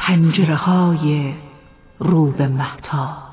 پنجره‌های رو به مهتاب.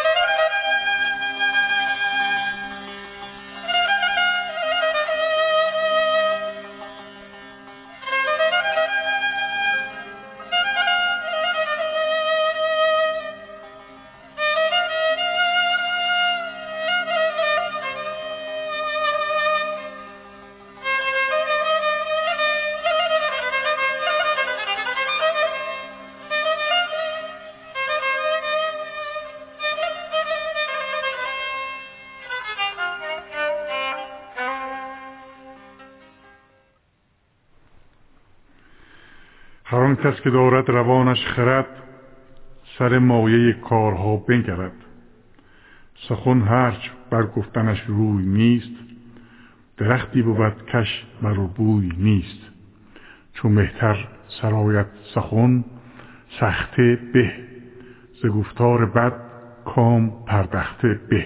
هر آن کس که دارد روانش خرد، سر مایه کارها بنگرد. سخن هرچ بر گفتنش روی نیست، درختی بود کش بر بوی نیست. چون مهتر سرایت سخن، سخته به. ز گفتار بد کام پردخته به.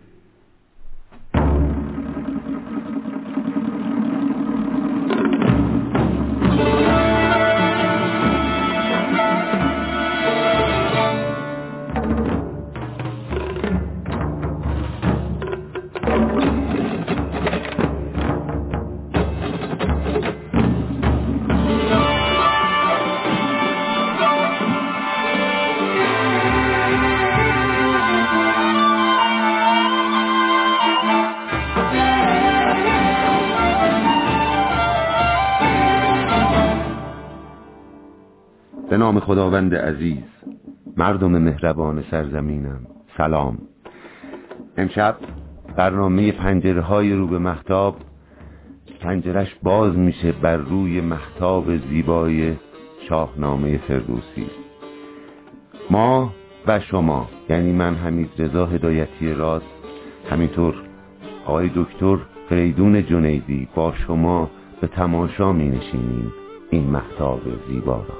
به نام خداوند عزیز، مردم مهربان سرزمینم، سلام. امشب برنامه پنجره‌های رو به مهتاب، پنجرش باز میشه بر روی مهتاب زیبای شاهنامه فردوسی. ما و شما، یعنی من حمیدرضا هدایتی راز، همینطور آقای دکتر فریدون جنیدی، با شما به تماشا می نشینیم این مهتاب زیبا را.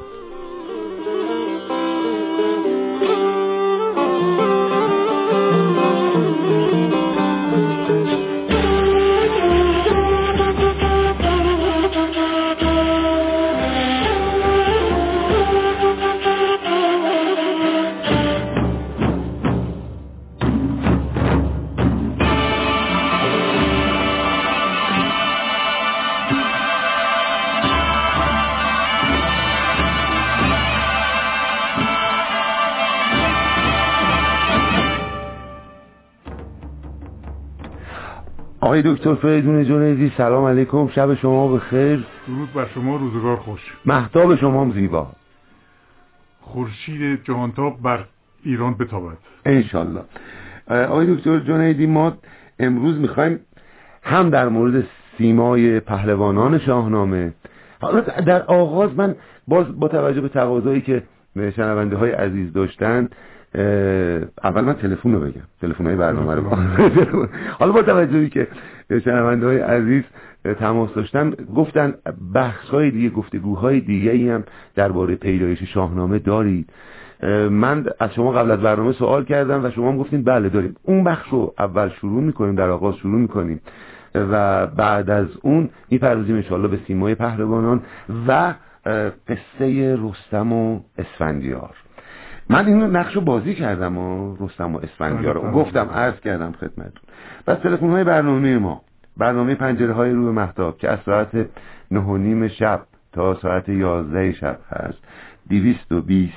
آقای دکتر فریدون جنیدی، سلام علیکم، شب شما بخیر. درود بر شما، روزگار خوش. مهتاب شما هم زیبا، خورشید جهانتاب بر ایران بتابد انشالله. آقای دکتر جنیدی، ما امروز میخوایم هم در مورد سیمای پهلوانان شاهنامه، حالا در آغاز من باز با توجه به تقاضایی که شنونده های عزیز داشتن، اول من تلفن رو بگم، تلفن‌های برنامه رو حالا با توجهی که شنونده های عزیز تماس داشتن، گفتن بحث‌های دیگه، گفتگوهای دیگه‌ای هم درباره پیدایش شاهنامه دارید. من از شما قبل از برنامه سوال کردم و شما هم گفتین بله داریم. اون بخش رو اول شروع می‌کنیم، در آغاز شروع می‌کنیم و بعد از اون می‌پردازیم انشالله به سیمای پهلوانان و قصه رستم و اسفندیار. من این نقشو بازی کردم و رستم و اسفندیار رو گفتم، عرض کردم خدمتتون. بس تلفن‌های برنامه ما، برنامه پنجره‌های رو به مهتاب که از ساعت 9:30 شب تا ساعت 11 شب هست، 220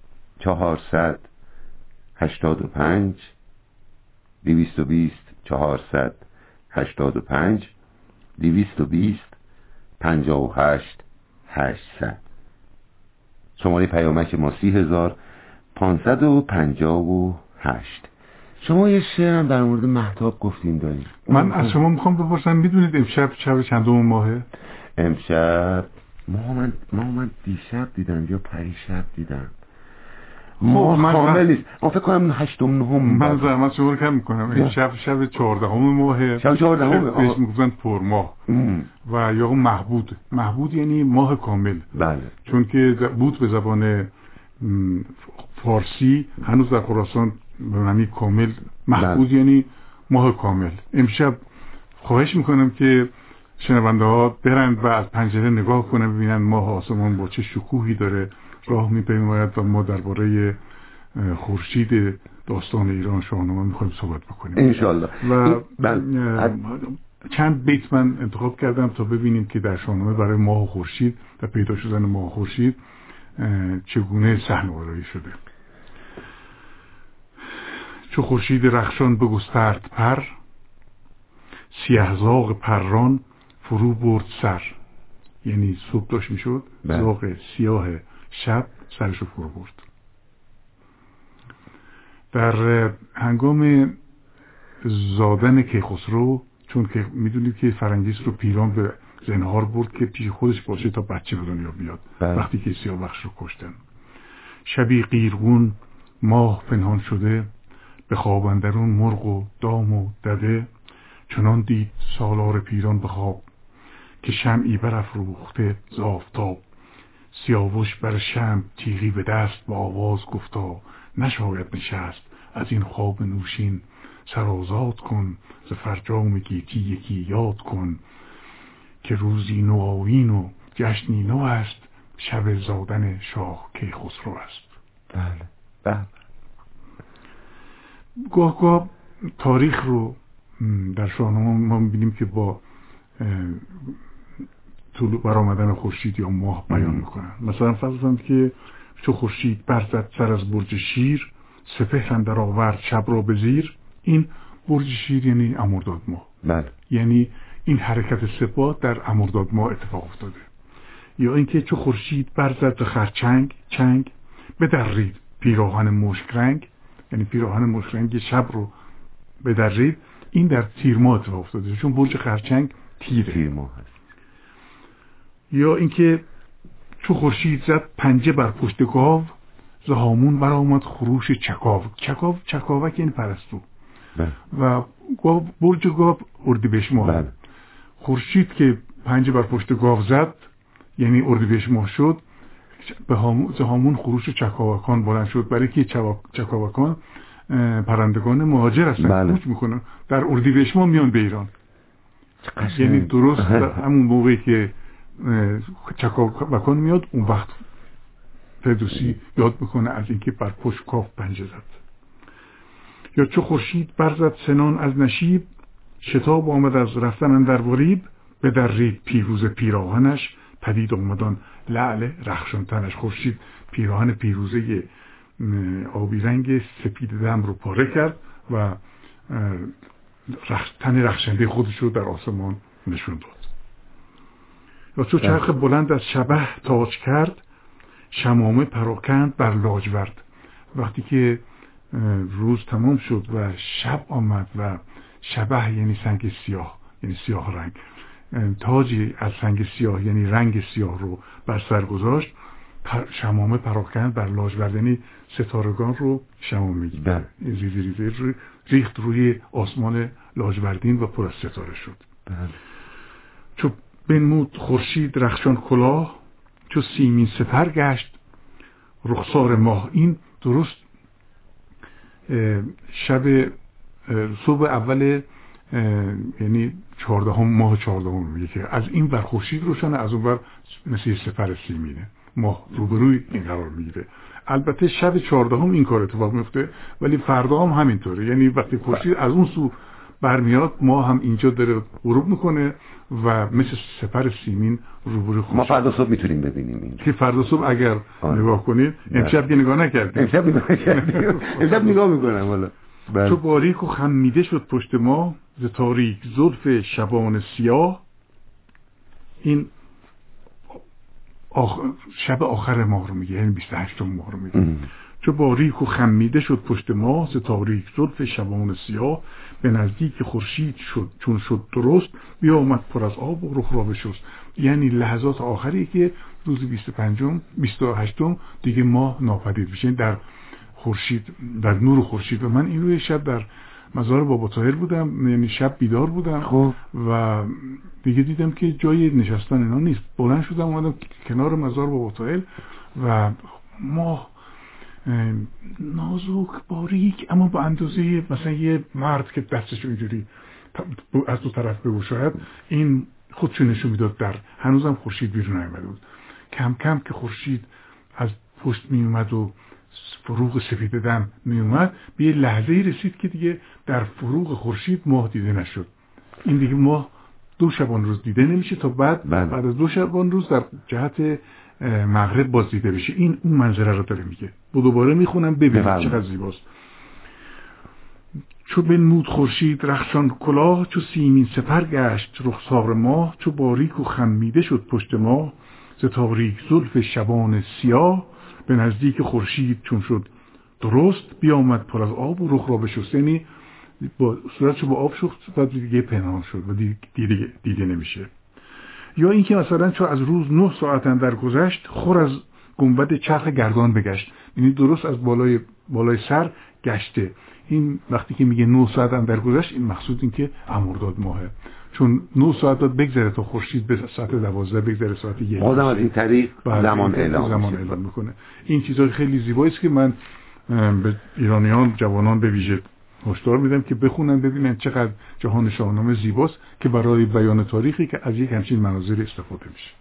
485 220 485 220 58 800. شماره پیامک ما 30558. شما یه شعر هم در مورد مهتاب گفتین داریم. من از شما میخوام بپرسم، میدونید امشب شب چندم ماهه؟ امشب من دیشب دیدم یا پریشب دیدم. ما کامل نیست، من فکر کنم 8 9. من زحمت شما رو کم میکنم. امشب شب 14 ماهه. شب 14 بهش میگفتن پرماه و یا محبود یعنی ماه کامل. بله. چون که بود به زبان فارسی هنوز در خراسان به معنی کامل محبود، یعنی ماه کامل. امشب خواهش میکنم که شنونده ها برند و از پنجره نگاه کنن ببینن ماه آسمان با چه شکوهی داره راه میپیماید و ما درباره خورشید داستان ایران شاهنامه میخوایم صحبت بکنیم انشالله. و چند بیت من انتخاب کردم تا ببینیم که در شاهنامه برای ماه و خورشید و پیدا شدن ماه و خورشید چگونه صحنه‌آورایی شده. چو خورشید رخشان بگسترد پر، سیه زاغ پران فرو برد سر. یعنی صبح داشت میشد، زاغ سیاه شب سرشو فرو برد. در هنگام زادن کیخسرو، چون که میدونید که فرنگیس رو پیران به زنهار برد که پیش خودش باشه تا بچه به دنیا بیاد وقتی که سیاوش رو کشتن. شبی قیرگون ماه پنهان شده، به خواب اندرون مرغ و دام و دده. چنان دید سالار پیران به خواب، که شمعی برافروخته ز آفتاب. سیاوش بر شمع تیغی به دست، با آواز گفتا نشاید نشست. از این خواب نوشین سر آزاد کن، ز فرجام گیتی یکی یاد کن. که روزی نوآیین و جشنی نو است، شب زادن شاه کیخسرو است. بله. گاه تاریخ رو در شاهنامه ما می‌بینیم که با طلوع برآمدن خورشید یا ماه بیان میکنن. مثلا فرض کنید که چو خورشید برزد سر از برج شیر، سپهر اندر آورد شب را به زیر. این برج شیر یعنی امرداد ماه. بله. یعنی این حرکت سپاه در امرداد ماه اتفاق افتاده. یا اینکه چو خورشید برزد خرچنگ چنگ، بدرید پیراهن مشک رنگ. یعنی پیراهن مشک رنگ شب رو بدرید. این در تیر ماه اتفاق افتاده چون برج خرچنگ تیر ماه هست. یا اینکه چو خورشید زد پنجه بر پشت گاو، ز هامون برآمد خروش چکاو. چکاوک یعنی پرستو. و برج گاو اردیبهشت ماه. خورشید که پنجه بر پشت گاو زد یعنی اردیبهشت ماه شد، به هامون خروش چکاوکان بلند شد. برای که چکاوکان پرندگان مهاجر هستن، کوچ میکنن، در اردیبهشت ماه میان به ایران. یعنی درست همون موقعی که چکاوکان میاد، اون وقت فردوسی یاد میکنه از اینکه بر پشت گاو پنجه زد. یا چو خورشید برزد سنان از نشیب، شتاب آمد از رفتن اندر وریب. بدرید پیروز پیراهنش، پدید آمدان لعل رخشان تنش. خورشید پیراهن پیروزه آبی رنگ سپید دم رو پاره کرد و تن رخشنده خودش رو در آسمان نشون داد. یا چو چرخ بلند از شبه تاج کرد، شمامه پراکند بر لاجورد. وقتی که روز تمام شد و شب آمد و شبه یعنی سنگ سیاه، یعنی سیاه رنگ، تاجی از سنگ سیاه یعنی رنگ سیاه رو بر سر گذاشت، شمامه پراکند بر لاجورد، یعنی ستارگان رو شمامه ریزی ریخت روی آسمان لاجوردین و پر از ستاره شد. چو بنمود خورشید رخشان کلاه، چو سیمین سپر گشت رخسار ماه. این درست شب صبح اول یعنی 14 ماه 14 میگه که از این ور خورشید روشنه، از اون ور مثل سپر سیمینه، ماه روبروی این قرار میگیره. البته شب 14 این کار اتفاق میفته، ولی فردا هم همینطوره. یعنی وقتی خورشید از اون سو برمیاد، ما هم اینجا داره غروب میکنه و مثل سپر سیمین روبروی خورشید. ما فردا صبح میتونیم ببینیم این که فردا صبح اگر نگاه کنید. امشب که نگاه نکردیم. امشب نگاه میکنم والا. چو باریک و خمیده شد پشت ما، ز تاریک زلف شبان سیاه. این شب آخر ماه رو میگه، یعنی 28 ماه رو میگه. چو باریک و خمیده شد پشت ما، ز تاریک زلف شبان سیاه. به نزدیک خورشید شد چون شد درست، بیامد پر از آب و رخ را بشست. یعنی لحظات آخری که روز 28 دیگه ماه ناپدید میشه در خورشید، در نور خورشید. و من این روی شب در مزار بابا طاهر بودم، یعنی شب بیدار بودم. خوب. و دیگه دیدم که جای نشستن اینا نیست. بلند شدم اومدم کنار مزار بابا طاهر و ماه نازک باریک، اما با اندازه مثلا یه مرد که دستش اینجوری از دو طرف بگشاید، این خودشو نشون میداد. هنوزم خورشید بیرون نیامده بود. کم کم که خورشید از پشت می اومد و فروغ سفید دم می اومد، به یه لحظه‌ای رسید که دیگه در فروغ خورشید ماه دیده نشد. این دیگه ماه 2 شبان روز دیده نمیشه تا بعد از 2 شبان روز در جهت مغرب باز دیده بشه. این اون منظره رو داره میگه. دوباره میخونم ببینید چقدر زیباست. چو بنمود خورشید رخشان کلاه، چو سیمین سپر گشت رخسار ماه، چو باریک و خمیده شد پشت ماه، ز تاریک زلف شبان سیاه، به نزدیک خورشید چون شد درست، بیامد پر از آب و رخ را بشست. یعنی با صورتشو با آب شست بعد دیگه پنهان شد و دیده نمیشه. یا اینکه مثلا چون از روز 9 ساعت اندر گذشت، خور از گنبد چرخ گردان بگشت. یعنی درست از بالای سر گشته. این وقتی که میگه 9 ساعت اندر گذشت، این مقصود این که امرداد ماهه، چون 9 ساعت داد بگذره تا خورشید به ساعت 12 بگذره، ساعت 1 بازم از این طریق زمان اعلام میکنه. این چیزای خیلی زیبایی است که من به ایرانیان، جوانان به ویژه هشدار میدم که بخونن ببینن چقدر جهان شاهنامه زیباست که برای بیان تاریخی که از یک همچین مناظری استفاده میشه.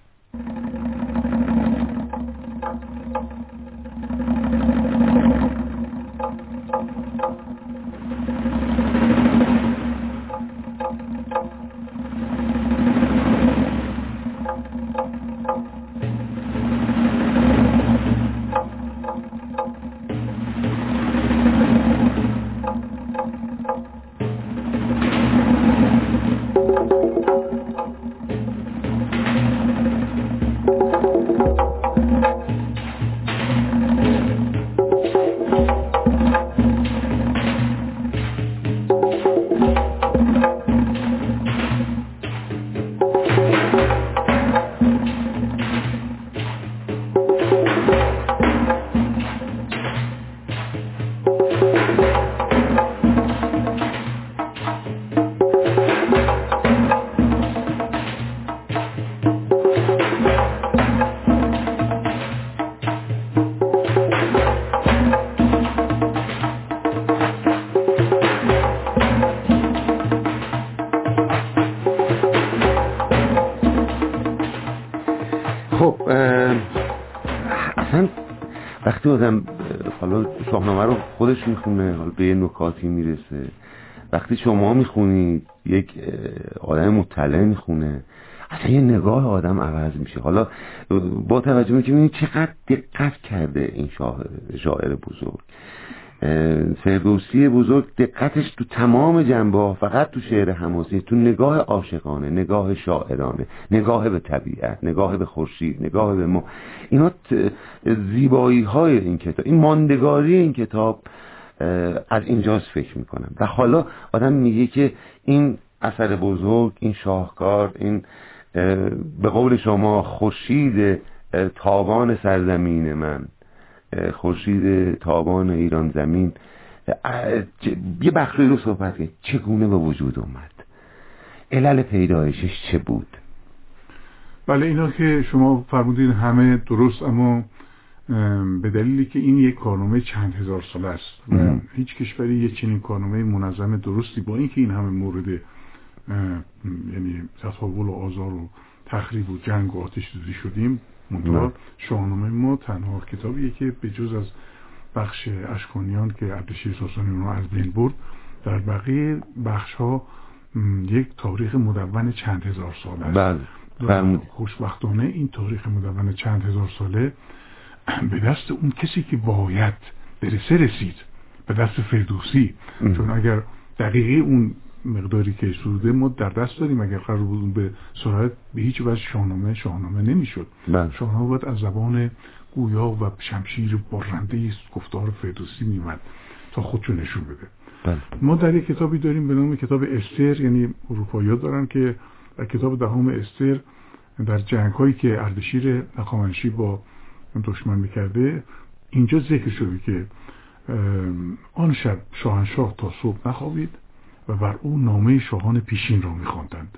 وقتی آدم حالا شاهنامه رو خودش میخونه، حالا به یه نکاتی میرسه، وقتی شما میخونید یک آدم مطلع میخونه، اصلا یه نگاه آدم عوض میشه. حالا با توجه به که ببینید چقدر دقت کرده این شاعر بزرگ، فردوسی بزرگ، دقتش تو تمام جنبه‌ها، فقط تو شعر حماسی، تو نگاه عاشقانه، نگاه شاعرانه، نگاه به طبیعت، نگاه به خورشید، نگاه به ما، اینا زیبایی های این کتاب، این ماندگاری این کتاب از اینجاست فکر میکنم. و حالا آدم میگه که این اثر بزرگ، این شاهکار، این به قول شما خورشید تابان سرزمین من، خورشید تابان ایران زمین، یه بخشی رو صحبت کنید چگونه به وجود اومد، علل پیدایشش چه بود؟ بله، اینا که شما فرمودین همه درست، اما به دلیلی که این یک کارنامه چند هزار ساله است و هیچ کشوری یه چنین کارنامه منظم درستی، با اینکه این همه مورد یعنی تطاول و آزار و تخریب و جنگ و آتش سوزی شدیم، منتها شاهنامه ما تنها کتابیه که به جز از بخش اشکانیان که اردشیر ساسانی اونها از بین برد، در بقیه بخش ها یک تاریخ مدون چند هزار ساله است. بله. خوشبختانه این تاریخ مدون چند هزار ساله به دست اون کسی که باید برسه رسید، به دست فردوسی. چون اگر دقیقه اون مقداری که سروده ما در دست داریم، اگر قرار بود به سرعت به هیچ وجه شاهنامه نمیشد. شاهنامه باید از زبان گویا و شمشیر برنده گفتار فردوسی میمد تا خودشو نشون بده. ما در یک کتابی داریم به نام کتاب استر، یعنی اروپایی‌ها دارن، که در کتاب دهم استر در جنگ‌هایی که اردشیر هخامنشی با دشمن میکرده، اینجا ذکر شده که آن شب شاهنشاه تا صبح نخوابید و بر او نامه شاهان پیشین را می‌خواندند.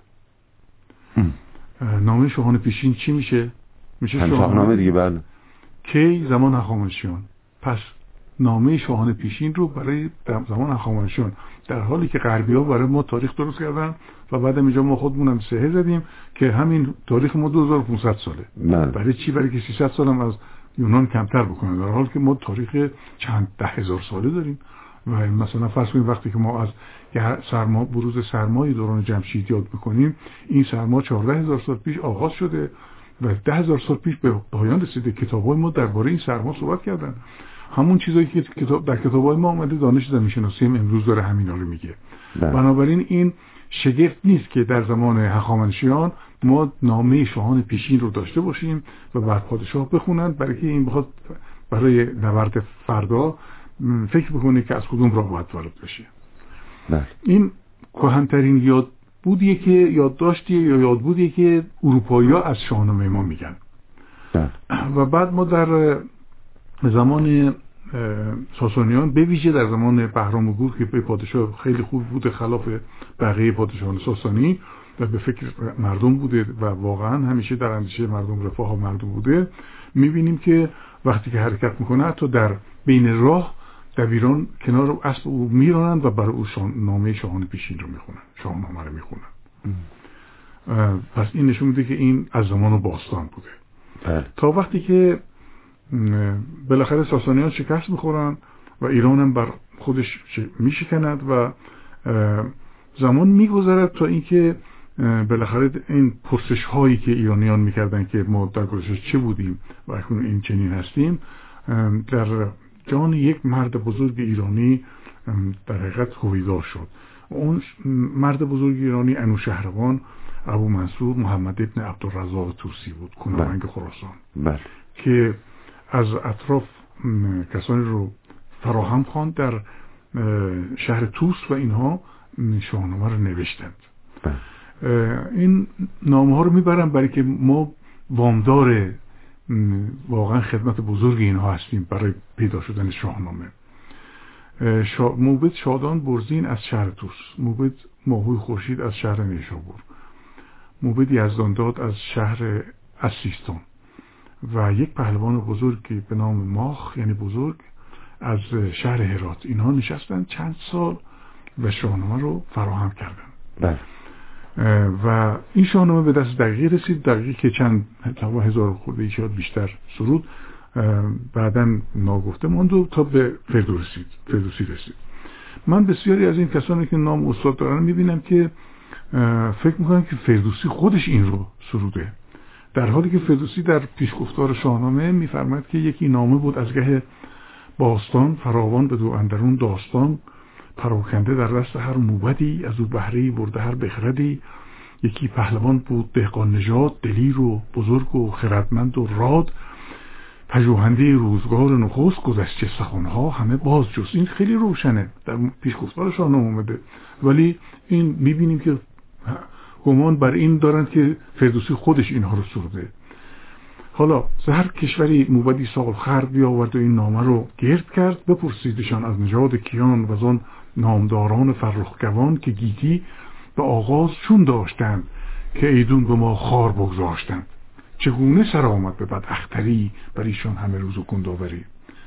نامه شاهان پیشین چی میشه؟ میشه شاهنامه دیگه. بله. کی؟ زمان هخامنشیان. پس نامه شاهان پیشین رو برای زمان هخامنشیان، در حالی که غربی‌ها برای ما تاریخ درست کردن و بعدم اینجا ما خودمونم سهه زدیم که همین تاریخ ما 2500 ساله. برای چی؟ برای که 300 سال هم از یونان کمتر بکنن، در حالی که ما تاریخ چند ده هزار ساله داریم. و مثلا فرض کنیم وقتی که ما از بروز سرمای دوران جمشید یاد میکنیم، این سرما 14000 سال پیش آغاز شده و 10000 سال پیش به پایان رسیده. کتاب‌های ما درباره این سرما صحبت کردن، همون چیزایی که در کتاب‌های ما اومده. دانش زمین‌شناسی هم امروز داره همینا رو میگه. بنابراین این شگفت نیست که در زمان هخامنشیان ما نامه شاهان پیشین رو داشته باشیم و بعد پادشاه بخونن، برای که این بخواد برای نبرد فردا فکر بکنه که از کدوم راه باید وارد بشه. این کهن‌ترین یادبودیه که یادداشتیه یا یادبودیه که اروپایی‌ها از شاهنامه ما میگن. و بعد ما در زمان ساسانیان، به ویژه در زمان بهرام گور که به پادشاه خیلی خوب بوده خلاف بقیه پادشاهان ساسانی و به فکر مردم بوده و واقعا همیشه در اندیشه مردم رفاه مردم بوده، میبینیم که وقتی که حرکت میکنه حتی در بین راه دبیران کنار اسب او میرانند و برای او نامه شاهان پیشین رو میخونن، شاهنامه رو میخونن. پس این نشون میده که این از زمان باستان بوده. تا وقتی که بالاخره ساسانیان شکست میخورن و ایران هم بر خودش میشکند و زمان میگذرد تا اینکه بالاخره این پرسش هایی که ایرانیان میکردن که ما در گذشته چه بودیم و اکنون این چنین هستیم، در جان یک مرد بزرگ ایرانی در حقیقت هویدا شد. اون مرد بزرگ ایرانی انوشهروان ابو منصور محمد ابن عبدالرزاق طوسی بود، کنونگ خراسان، که از اطراف کسانی رو فراهم خواند در شهر طوس و اینها شاهنامه رو نوشتند. این نامه ها رو میبرم برای که ما وامدار واقعا خدمت بزرگ اینها هستیم برای پیدا شدن شاهنامه. موبد شادان برزین از شهر طوس، موبد ماهوی خورشید از شهر نیشابور، موبد یزدانداد از شهر سیستان و یک پهلوان بزرگی به نام ماخ یعنی بزرگ از شهر هرات. اینها نشستن چند سال و شاهنامه رو فراهم کردن. و این شاهنامه به دست دقیقی رسید، دقیقی که چند هزار خورده شاید بیشتر سرود بعداً ناگفته ماند و تا به فردوسی رسید. من بسیاری از این کسانی که نام استاد دارن میبینم که فکر میکنم که فردوسی خودش این رو سروده، در حالی که فردوسی در پیشگفتار شاهنامه میفرماید که یکی نامه بود از گه باستان، فراوان به دو اندرون داستان، پراکنده در دست هر موبدی، از او بهره‌ای برده هر بخردی، یکی پهلوان بود دهقان نژاد، دلیر و بزرگ و خردمند و راد، پژوهنده روزگار نخست، گذشته سخنها همه باز جست. این خیلی روشنه در پیشگفتار شاهنامه اومده، ولی این میبینیم که گمان بر این دارند که فردوسی خودش اینها رو سروده. حالا هر کشوری موبدی سال خرد بیاورد و این نامه رو گرد کرد، بپرسیدشان از نژاد کیان و از آن نامداران فرخگوان که گیتی به آغاز چون داشتند که ایدون به ما خار بگذاشتند، چگونه سر آمد به بد اختری بر ایشان همه روز و گنداوری.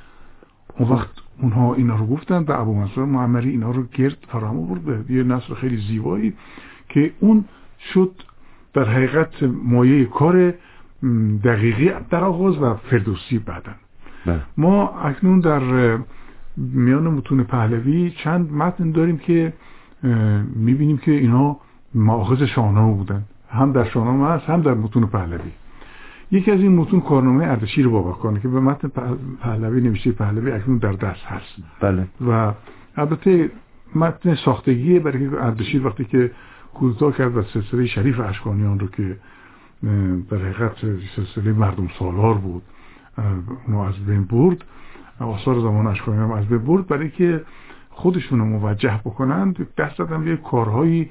اون وقت اونها اینا رو گفتند و ابو منصور معمری اینا رو گرد فراهم آورد، یه نثر خیلی زیبایی که اون شد در حقیقت مایه کار دقیقی در آغاز و فردوسی بعدن. ما اکنون در میان متون پهلوی چند متن داریم که میبینیم که اینا ماخذ شاهنامه بودن، هم در شاهنامه هست هم در متون پهلوی. یکی از این متون کارنامه اردشیر بابکانه که به متن پهلوی نوشته پهلوی اکنون در دست هست. و البته متن ساختگیه، برای که اردشیر وقتی که کودتا کرد و سلسله شریف اشکانیان رو که در حقیقت سلسله مردم سالار بود اونو از بین برد، آثار زمان اشکانیان از بین برد، برای که خودشون رو موجه بکنند دست دادن به کارهایی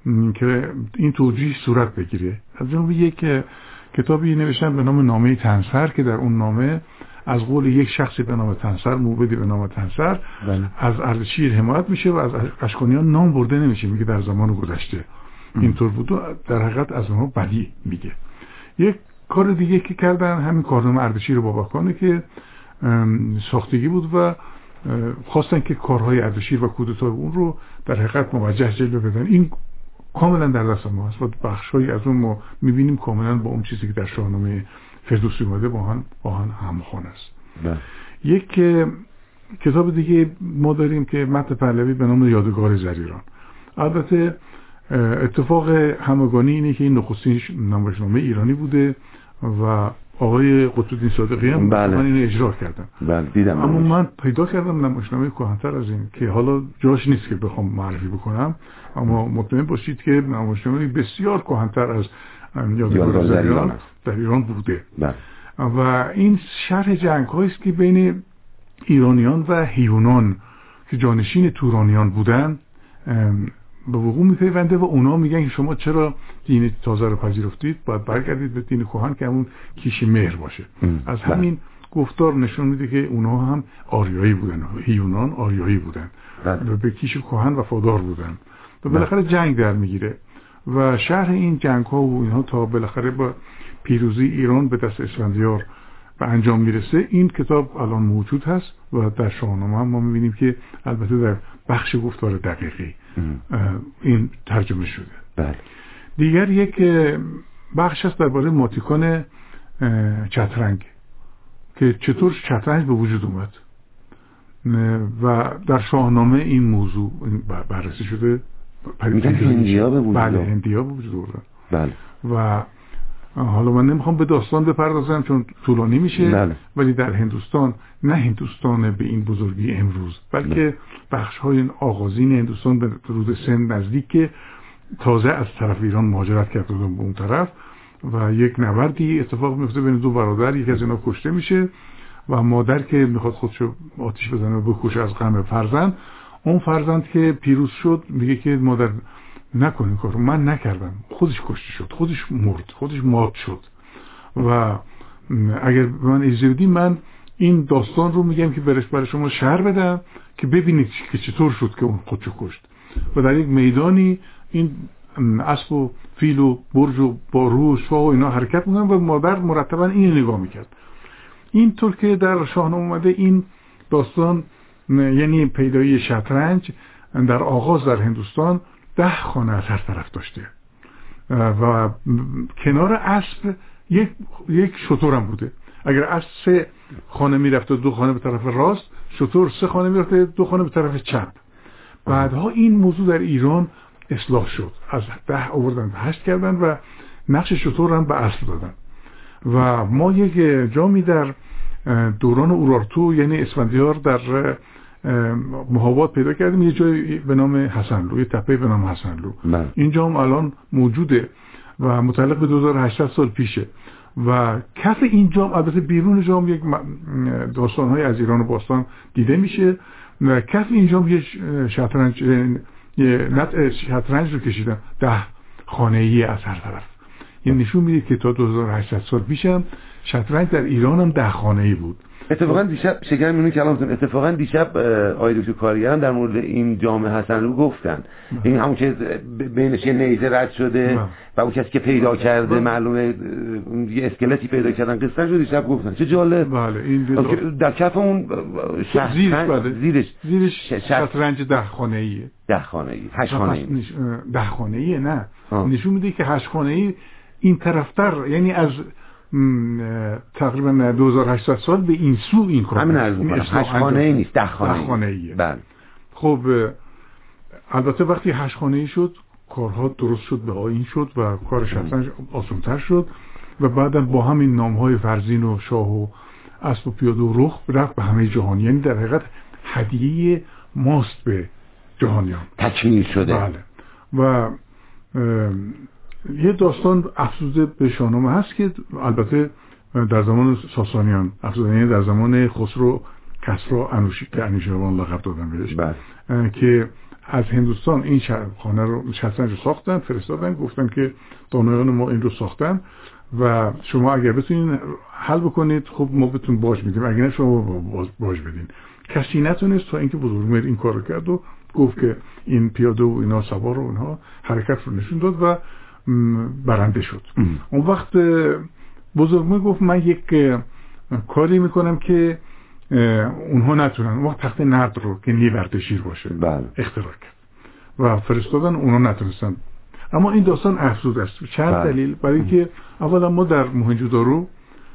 که این توجیه صورت بگیره. از جمله یک کتابی نوشتن به نام نامه تنسر که در اون نامه از قول یک شخصی به نام تنسر، موبدی به نام تنسر، از اردشیر حمایت میشه و از اشکانیان نام برده نمیشه، میگه در زمان گذشته اینطور بود و در حقیقت از اونها بدی میگه. یک کار دیگه که کردن همین کارنامه اردشیر بابکانه که ساختگی بود و خواستن که کارهای اردشیر و کودتا اون رو در حقیقت موجه جلوه بدن. این کاملا در دست ما هست و بخش‌هایی از اون ما می‌بینیم کاملا با اون چیزی که در شاهنامه فردوسی اومده با هم همخوان است. یک کتاب دیگه ما داریم که متن پهلوی به نام یادگار زریران. البته اتفاق همگانی اینه که این نخستین نمایشنامه ایرانی بوده و آقای قطب‌الدین صادقی هم من اینو اجرا کردن. بله دیدم. اما من پیدا کردم نمایشنامه کهن‌تر از این که حالا جاش نیست که بخوام معرفی بکنم، اما مطمئن باشید که نمایشنامه بسیار کهن‌تر از یادگار زریران در ایران بوده. بله. و این شرح جنگ‌هایی است که بین ایرانیان و هیونان که جانشین تورانیان بودن به وقوع میپیونده و اونا میگن که شما چرا دین تازه رو پذیرفتید، باید برگردید به دین کهن که همون کیش مهر باشه. از همین گفتار نشون میده که اونا هم آریایی بودن، هیونان آریایی بودن و به کیش کهن وفادار بودن و بالاخره جنگ در میگیره و شرح این جنگ ها و اینها تا بالاخره با پیروزی ایران به دست اسفندیار به انجام میرسه. این کتاب الان موجود هست و در شاهنامه هم ما میبینیم که البته در بخش گفتار دقیقی این ترجمه شده. بله. دیگر یک بخش هست درباره ماتیکان چترنگ که چطور شطرنج به وجود اومد و در شاهنامه این موضوع بررسی شده. میگن هندیا به وجود بله هندیا به وجود اومدن. بله. و حالا من نمیخوام به داستان بپردازم چون طولانی میشه. بله. ولی در هندوستان، نه هندوستان به این بزرگی امروز، بلکه بخش های آغازین هندوستان به رود سند نزدیک که تازه از طرف ایران مهاجرت کرده بودن به اون طرف و یک نبردی اتفاق میفته بین دو برادر، یکی از اینا کشته میشه و مادر که میخواد خودشو آتیش بزنه و بکشه از غم فرزند، اون فرزند که پیروز شد میگه که مادر نکن این کارو، من نکردم، خودش کشته شد، خودش مرد، خودش مات شد و اگر به من اجازه بدید من این داستان رو میگم که برای شما شرح بدم که ببینید که چطور شد که اون خودشو کشت. و در یک میدانی این اسب و فیل و برج و بارو و شاه و اینا حرکت میکنن و مادر مرتبا این نگاه میکرد. اینطور که در شاهنامه اومده این داستان یعنی پیدایی شطرنج در آغاز در هندوستان 10 خانه از هر طرف داشته و کنار اسب یک شتر هم بوده. اگر اسب 3 خانه میرفته 2 خانه به طرف راست، شتر 3 خانه میرفته 2 خانه به طرف چپ. بعدها این موضوع در ایران اصلاح شد، از 10 آوردن به 8 کردن و نقش شتر هم به اسب دادن. و ما یک جامی در دوران اورارتو یعنی اسفندیار در مهاباد پیدا کردیم، یه جای به نام حسنلو، یه تپه به نام حسنلو. این جام الان موجوده و متعلق به 2800 سال پیشه و کف این جام، البته بیرون جام یک داستان‌های از ایران و باستان دیده میشه و کف این جام یه شطرنج، یه نطع شطرنج رو کشیدن 10 خانه‌ای از هر طرف. این نشون میده که تا 2800 سال پیشم شطرنج در ایران هم 10 خانه‌ای بود. اتفاقا دیشب شکر میونی کلامتون، اتفاقا دیشب آقای دکتر کارگران در مورد این جام حسنلو گفتن. این همون که بینش یه نیزه رد شده و اون کسی که پیدا کرده معلومه یه اسکلتی پیدا کردن، قصه رو دیشب گفتن. چه جالب. بله این در کف اون زیرش شطرنج 10 خانه‌ایه. 10 خانه‌ای، 8 خانه‌ای. 10 خانه‌ایه نه. نشون میده که 8 خانه‌ای این طرفتر، یعنی از تقریبا 2800 سال به این سو این کار. همین عرض می‌کنم 8 خانه‌ای نیست، 10 خانه‌ایه. بله. خب البته وقتی 8 خانه‌ای شد کارها درست شد، به آیین شد و کار شطرنج آسان‌تر شد و بعداً با همین نام‌های فرزین و شاه و اسب و پیاده و رخ رفت به همه جهان. یعنی در حقیقت هدیه ماست به جهانیان تکمیل شده. بله. و یه داستان افزوده به شاهنامه هست که البته در زمان ساسانیان افزوده، در زمان خسرو کسرا انوشیروان لقب دادن بهش، که از هندوستان این خانه رو شطرنج رو ساختن، فرستادن، گفتن که دانایان ما این رو ساختن و شما اگر بتونین حل بکنید خب ما بهتون باج میدیم، اگر نه شما باج بدین. کسی نتونست تا اینکه بزرگمهر این کارو کرد و گفت که این پیاده و اینا سوار و اینها حرکت رو نشون داد و برنده شد. اون وقت بزرگمهر گفت من یک کاری میکنم که اونها نتونن اون تخت نرد رو که نیوردشیر باشه بله. اختراع کرد و فرستادن، اونها نتونستن. اما این داستان افزود است. چند دلیل. برای اینکه اولا ما در موهنجودارو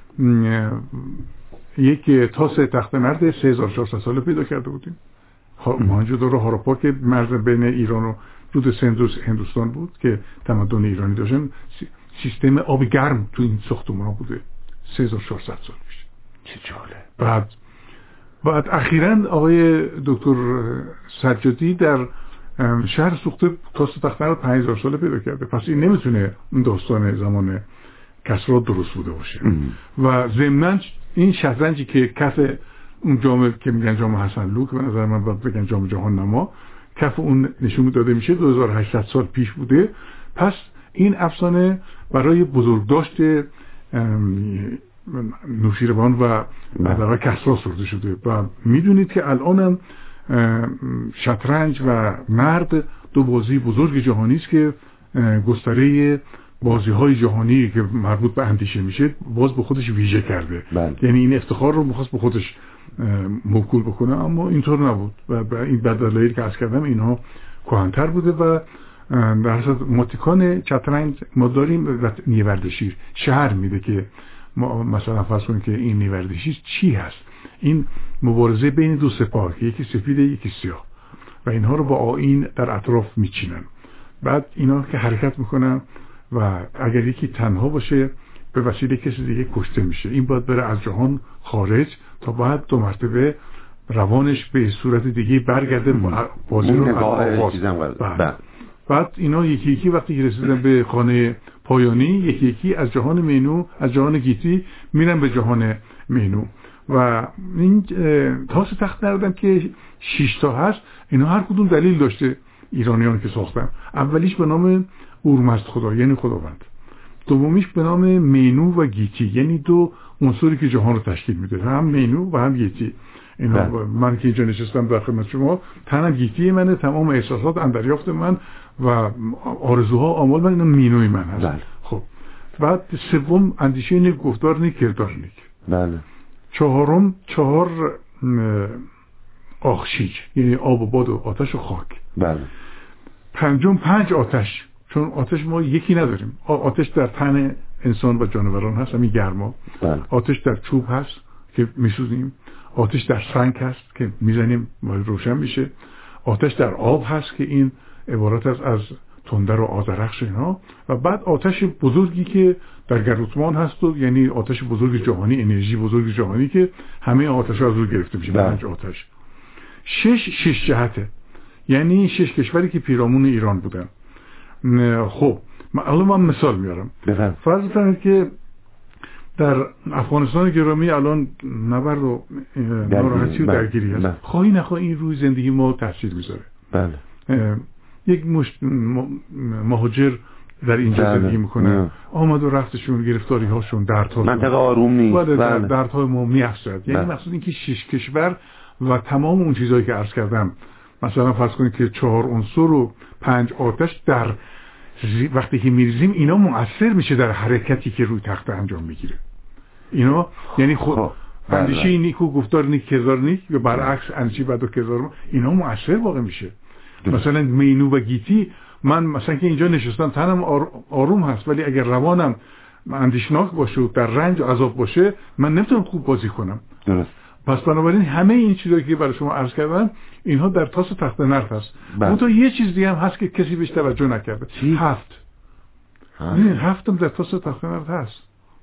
یک تاس تخت نرد 3400 ساله پیدا کرده بودیم. موهنجودارو هاراپا که مرز بین ایران و رود سندوس هندوستان بود که تمدن ایرانی داشتن، سیستم آب گرم تو این ساختمان بوده 3400 سال پیش. چه جالب. بعد اخیراً آقای دکتر سجادی در شهر سوخته تاس تخت نرد 5000 ساله پیدا کرده. پس این نمیتونه این داستان زمان کسرا درست بوده باشه. و ضمناً این شطرنجی که کف اون جام که میگن جام حسن لو، که به نظر من باید بگن جام جهان نما، کف اون نشون داده میشه 2800 سال پیش بوده. پس این افسانه برای بزرگداشت نوشیروان و در کسرا سروده شده. و میدونید که الانم شطرنج و مرد دو بازی بزرگ جهانی است که گستره بازی‌های جهانی که مربوط به اندیشه میشه باز به خودش ویژه کرده. یعنی این افتخار رو می‌خواست به خودش موکول بکنه، اما اینطور نبود و این دلایلی که عرض کردم اینها کهن‌تر بوده. و در اصل ماتیکان شطرنج ما داریم و نیوردشیر شهر میده که ما مثلا فرض کنیم که این نیوردشیر چی هست. این مبارزه بین دو سپاه، یکی سفید یکی سیاه، و اینها رو با آیین در اطراف میچینن. بعد اینا که حرکت میکنن و اگر یکی تنها باشه به وسیله کسی دیگه کشته میشه. این باید بره از جهان خارج تا بعد 2 مرتبه روانش به صورت دیگه برگرده بازی رو آغاز. بعد اینا یکی یکی وقتی رسیدن به خانه پایانی یکی یکی از جهان مینو، از جهان گیتی میرن به جهان مینو. و این تاس تخت نردم که 6 تا هست، اینا هر کدوم دلیل داشته ایرانیان که ساختن. اولیش به نام اورمزد خدا یعنی خداوند، دومیش به نام مینو و گیتی یعنی دو عنصری که جهان رو تشکیل میده، هم مینو و هم گیتی. اینا من که اینجا نشستم در خدمت شما، تنم گیتی منه، تمام احساسات اندریافت من و آرزوها آمال من، اینا مینوی من هست. خب بعد سوم اندیشه نیک، گفتار نیک، کردار نیک. بله. چهارم 4 آخشیج یعنی آب و باد و آتش و خاک. بله. پنجم 5 آتش، چون آتش ما یکی نداریم. آتش در تن انسان و جانوران هست، همین گرما. بله. آتش در چوب هست که میسوزیم، آتش در سنگ هست که میزنیم و روشن میشه، آتش در آب هست که این عبارت است از تندر و آذرخش اینها، و بعد آتش بزرگی که در گروتمان هست و یعنی آتش بزرگ جهانی، انرژی بزرگ جهانی که همه آتش ها از اون گرفته میشه. 5 آتش. 6 جهته یعنی 6 کشوری که پیرامون ایران بودن. خب الان من مثال میارم. فرض کنید که در افغانستان گرامی الان نبرد و ناراحتی و درگیری هست. خواهی نخواهی این روی زندگی ما تاثیر میذاره. بله. یک مهاجر در اینجا زندگی میکنه، آمد و رفتشون، گرفتاری هاشون، دردها، منطقه آروم نیست. دردهای ما میافزاید. یعنی مقصود این که 6 کشور و تمام اون چیزایی که عرض کردم، مثلا فرض کنید که 4 عنصر و 5 آتش در وقتی که میریزیم اینا مؤثر میشه در حرکتی که روی تخت انجام میگیره. اینا یعنی خود اندیشه نیک و گفتار نیک، کردار نیک، یا برعکس اندیشه بد و کردار، اینا مؤثر واقع میشه. مثلا مینو و گیتی، من مثلا که اینجا نشستم تنم آروم هست، ولی اگر روانم اندیشناک باشه و در رنج و عذاب باشه من نمیتونم خوب بازی کنم. درست. پس بنابراین همه این چیزایی که برای شما عرض کردم اینها در تاس تخت نرد هست. اون یه چیز دیگه هم هست که کسی بهش توجه نکرده. 7 هفتم در تاس تخت نرد هست.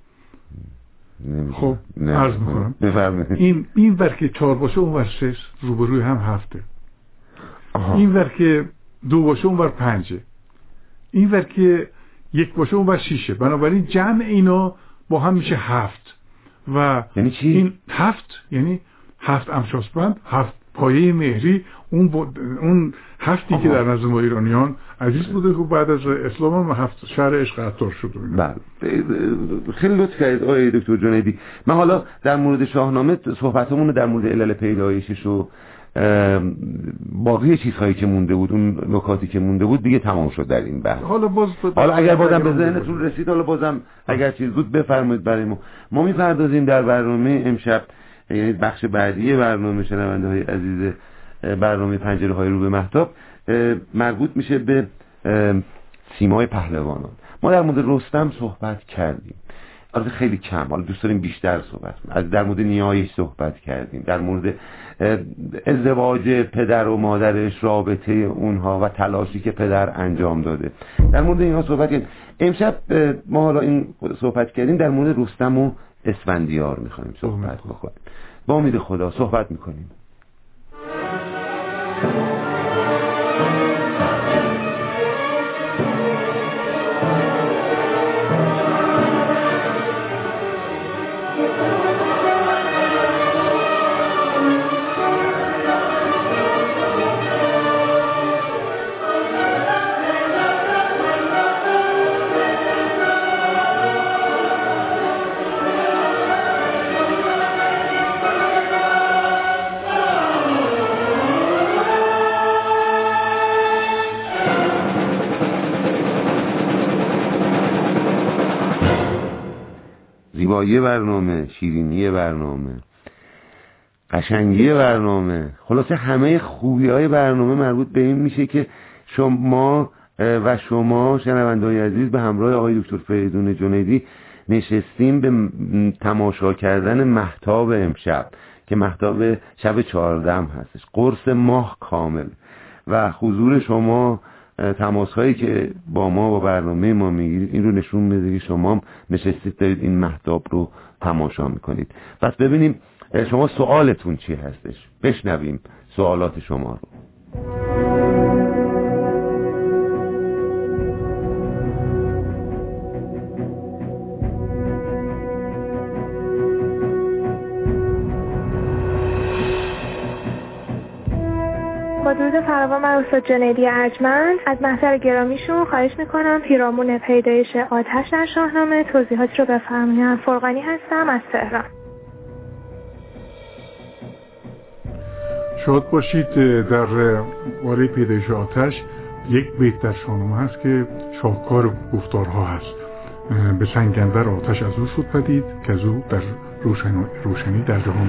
خب عرض میکنم این ور که 4 باشه اون ور 6 روبروی هم 7. این ور که 2 باشه اون ور 5. این ور که 1 باشه اون ور 6. بنابراین جمع اینا با هم میشه 7. و یعنی چی؟ این 7 یعنی 7 امشاسپند، 7 پایه مهری، اون 7 که در نظر ما ایرانیان عزیز بوده که بعد از اسلام هم 7 شهر عشق عطار شد. بله. خیلی لطف کردید آقای دکتر جنیدی. من حالا در مورد شاهنامه صحبتمون رو در مورد علل پیدایشش و باقی چیزهایی که مونده بود، اون نکاتی که مونده بود دیگه تمام شد در این بحث. حالا اگر بازم به ذهنتون رسید، حالا بازم اگر چیز بود بفرمایید برای ما میپردازیم در برنامه امشب یعنی بخش بعدی برنامه شنونده‌های عزیز برنامه پنجره‌های رو به مهتاب مربوط میشه به سیمای پهلوانان. ما در مورد رستم صحبت کردیم، البته خیلی کم، حالا دوست داریم بیشتر صحبت کنیم. در مورد نیایش صحبت کردیم، در مورد ازدواج پدر و مادرش، رابطه اونها و تلاشی که پدر انجام داده، در مورد اینها صحبت کردیم. امشب ما حالا این صحبت کردیم در مورد رستم و اسفندیار میخوایم صحبت بکنیم. با امید خدا صحبت میکنیم. زیبایی برنامه، شیرینی برنامه، قشنگی برنامه، خلاصه همه خوبی‌های برنامه مربوط به این میشه که شما و شما شنونده‌های عزیز به همراه آقای دکتر فریدون جنیدی نشستیم به تماشا کردن مهتاب امشب که مهتاب شب 14 هستش، قرص ماه کامل، و حضور شما، تماس‌هایی که با ما و برنامه ما میگیرید این رو نشون میده که شما نشستید دارید این مهتاب رو تماشا میکنید. پس ببینیم شما سوالتون چی هستش، بشنویم سوالات شما رو. با درود فراوان من استاد جنیدی ارجمند از محضر گرامیشون خواهش میکنم پیرامون پیدایش آتش در شاهنامه توضیحاتی رو بفرمایید. فرقانی هستم از تهران. شاد باشید. در باره پیدایش آتش یک بیت در شاهنامه هست که شاهکار گفتارها هست. به سنگ اندر آتش از او شد پدید که از او در روشنی در جهان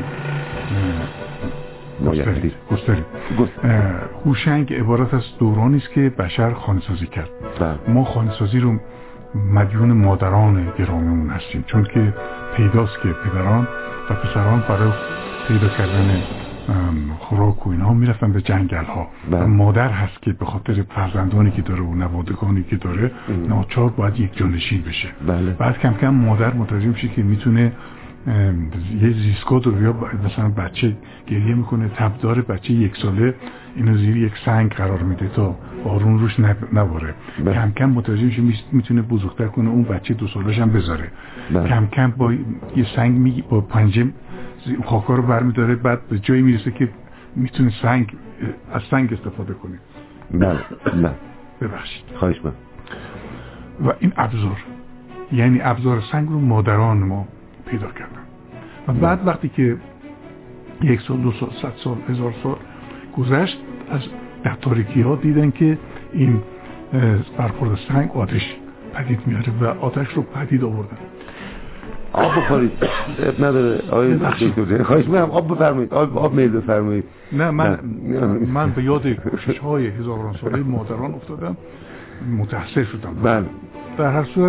گسترید. هوشنگ عبارت از دورانی است که بشر خانه‌سازی کرد. ما خانه‌سازی رو مدیون مادران گراممون هستیم، چون که پیداست که پدران و پسران برای پیدا کردن خوراک و اینها میرفتن به جنگل ها و مادر هست که به خاطر فرزندانی که داره و نوادگانی که داره ناچار باید یک جانشین بشه. بعد کم کم مادر متوجه میشه که میتونه یه زیستگاه رو، یا مثلا بچه گریه میکنه، تبدار بچه 1 ساله اینو زیر یک سنگ قرار میده تا بارون روش نباره. کم کم متوجه میشه میتونه بزرگتر کنه، اون بچه 2 سالش هم بذاره. کم کم با یه سنگ با پنجه خاکا رو برمیداره، بعد به جایی میرسه که میتونه از سنگ استفاده کنه. ببخشید، خواهش می‌کنم. و این ابزار، یعنی ابزار سنگ رو مادران ما پیدا کردن و بعد وقتی که 1 سال 2 سال 100 سال 1000 سال گذشت، از در تاریکی ها دیدن که این برخورد سنگ آتش پدید میاره و آتش رو پدید آوردن. آب بخورید نداره آقای دکتر، خواهش می‌کنم آب بفرمایید، آب میل بفرمایید. نه من به یاد کوشش‌های هزاران ساله مادران افتادم، متأثر شدم. بله. در هر صورت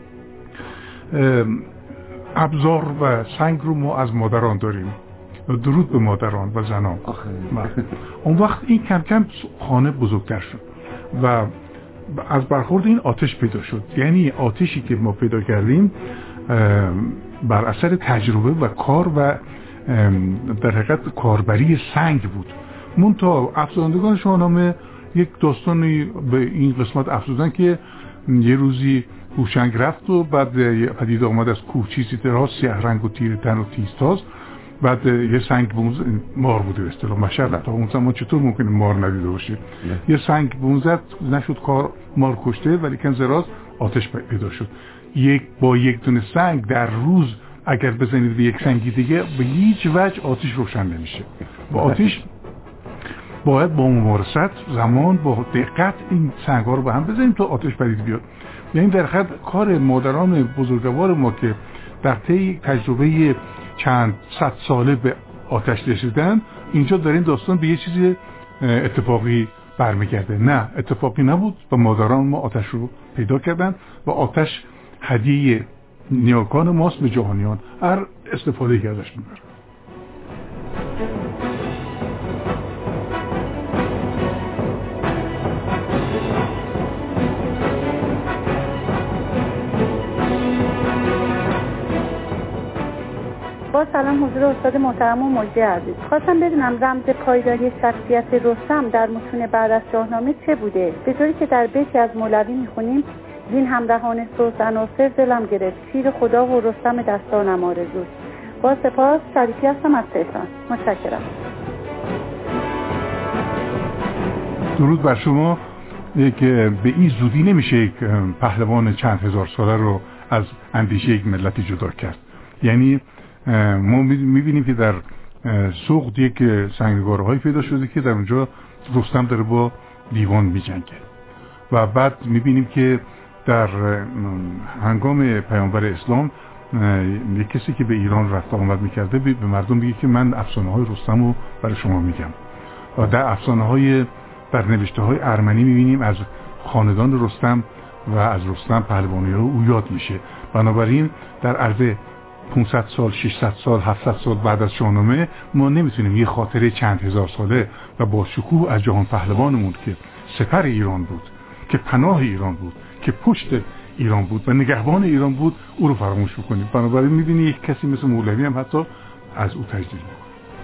ابزار و سنگ رو ما از مادران داریم، درود به مادران و زنان. اون وقت این کم کم خانه بزرگتر شد و از برخورد این آتش پیدا شد. یعنی آتشی که ما پیدا کردیم بر اثر تجربه و کار و در حقیقت کاربری سنگ بود. منتها افزایندگان شاهنامه یک داستانی به این قسمت افزودن که یه روزی هوشنگ رفت و بعد پدید آمد از کوه چیزی دراز، سیاه رنگ و تیر تن و تیزتاز. بعد یه سنگ بونز مار بوده به اصطلاح مشهد. تا اون زمان چطور ممکنه مار ندیده باشه؟ یه سنگ بونزد نشد کار مار کشته، ولی کن زراز آتش پیدا شد. با یک دونه سنگ در روز اگر بزنید به یک سنگی دیگه به هیچ وجه آتش روشن نمیشه. با آتش باید با ممارست، زمان، با دقت این سنگ‌ها رو به هم بزنیم تا آتش پدید بیاد. یعنی در حقیقت کار مادران بزرگوار ما که در طی تجربه چند صد ساله به آتش رسیدن، اینجا در این داستان به یه چیزی اتفاقی برمیگرده. نه، اتفاقی نبود و مادران ما آتش رو پیدا کردن و آتش هدیه نیاکان ماست به جهانیان، هر استفاده که ازش میبرن. با سلام حضور استاد محترم و مجری عزیز، خواستم بدونم رمز پایداری شخصیت رستم در متون بعد از شاهنامه چه بوده؟ به طوری که در بیتی از مولوی میخونیم زین همراهان سوز عناصر دلم گرفت، شیر خدا و رستم دستانم آرزوست. با سپاس، شریفی هستم از تهران. متشکرم. درود بر شما. که به این زودی نمیشه یک پهلوان چند هزار ساله رو از اندیشه یک ملتی جدا کرد. یعنی ما میبینیم که در سوق یک سنگارهایی پیدا شده که در اونجا رستم داره با دیوان میجنگه و بعد میبینیم که در هنگام پیامبر اسلام یک کسی که به ایران رفت آمد میکرده به مردم میگه که من افسانه های رستم رو برای شما میگم و در افسانه های در نوشته های ارمنی میبینیم از خاندان رستم و از رستم پهلوانی ها او یاد میشه. بنابراین در عرض 500 سال، 600 سال، 700 سال بعد از شاهنامه ما نمیتونیم یه خاطره چند هزار ساله و با شکوه از جهان پهلوانمون که سپر ایران بود، که پناه ایران بود، که پشت ایران بود و نگهبان ایران بود، او رو فراموش بکنیم. بنابراین میبینی یک کسی مثل مولوی هم حتی از او تجدید میکنه.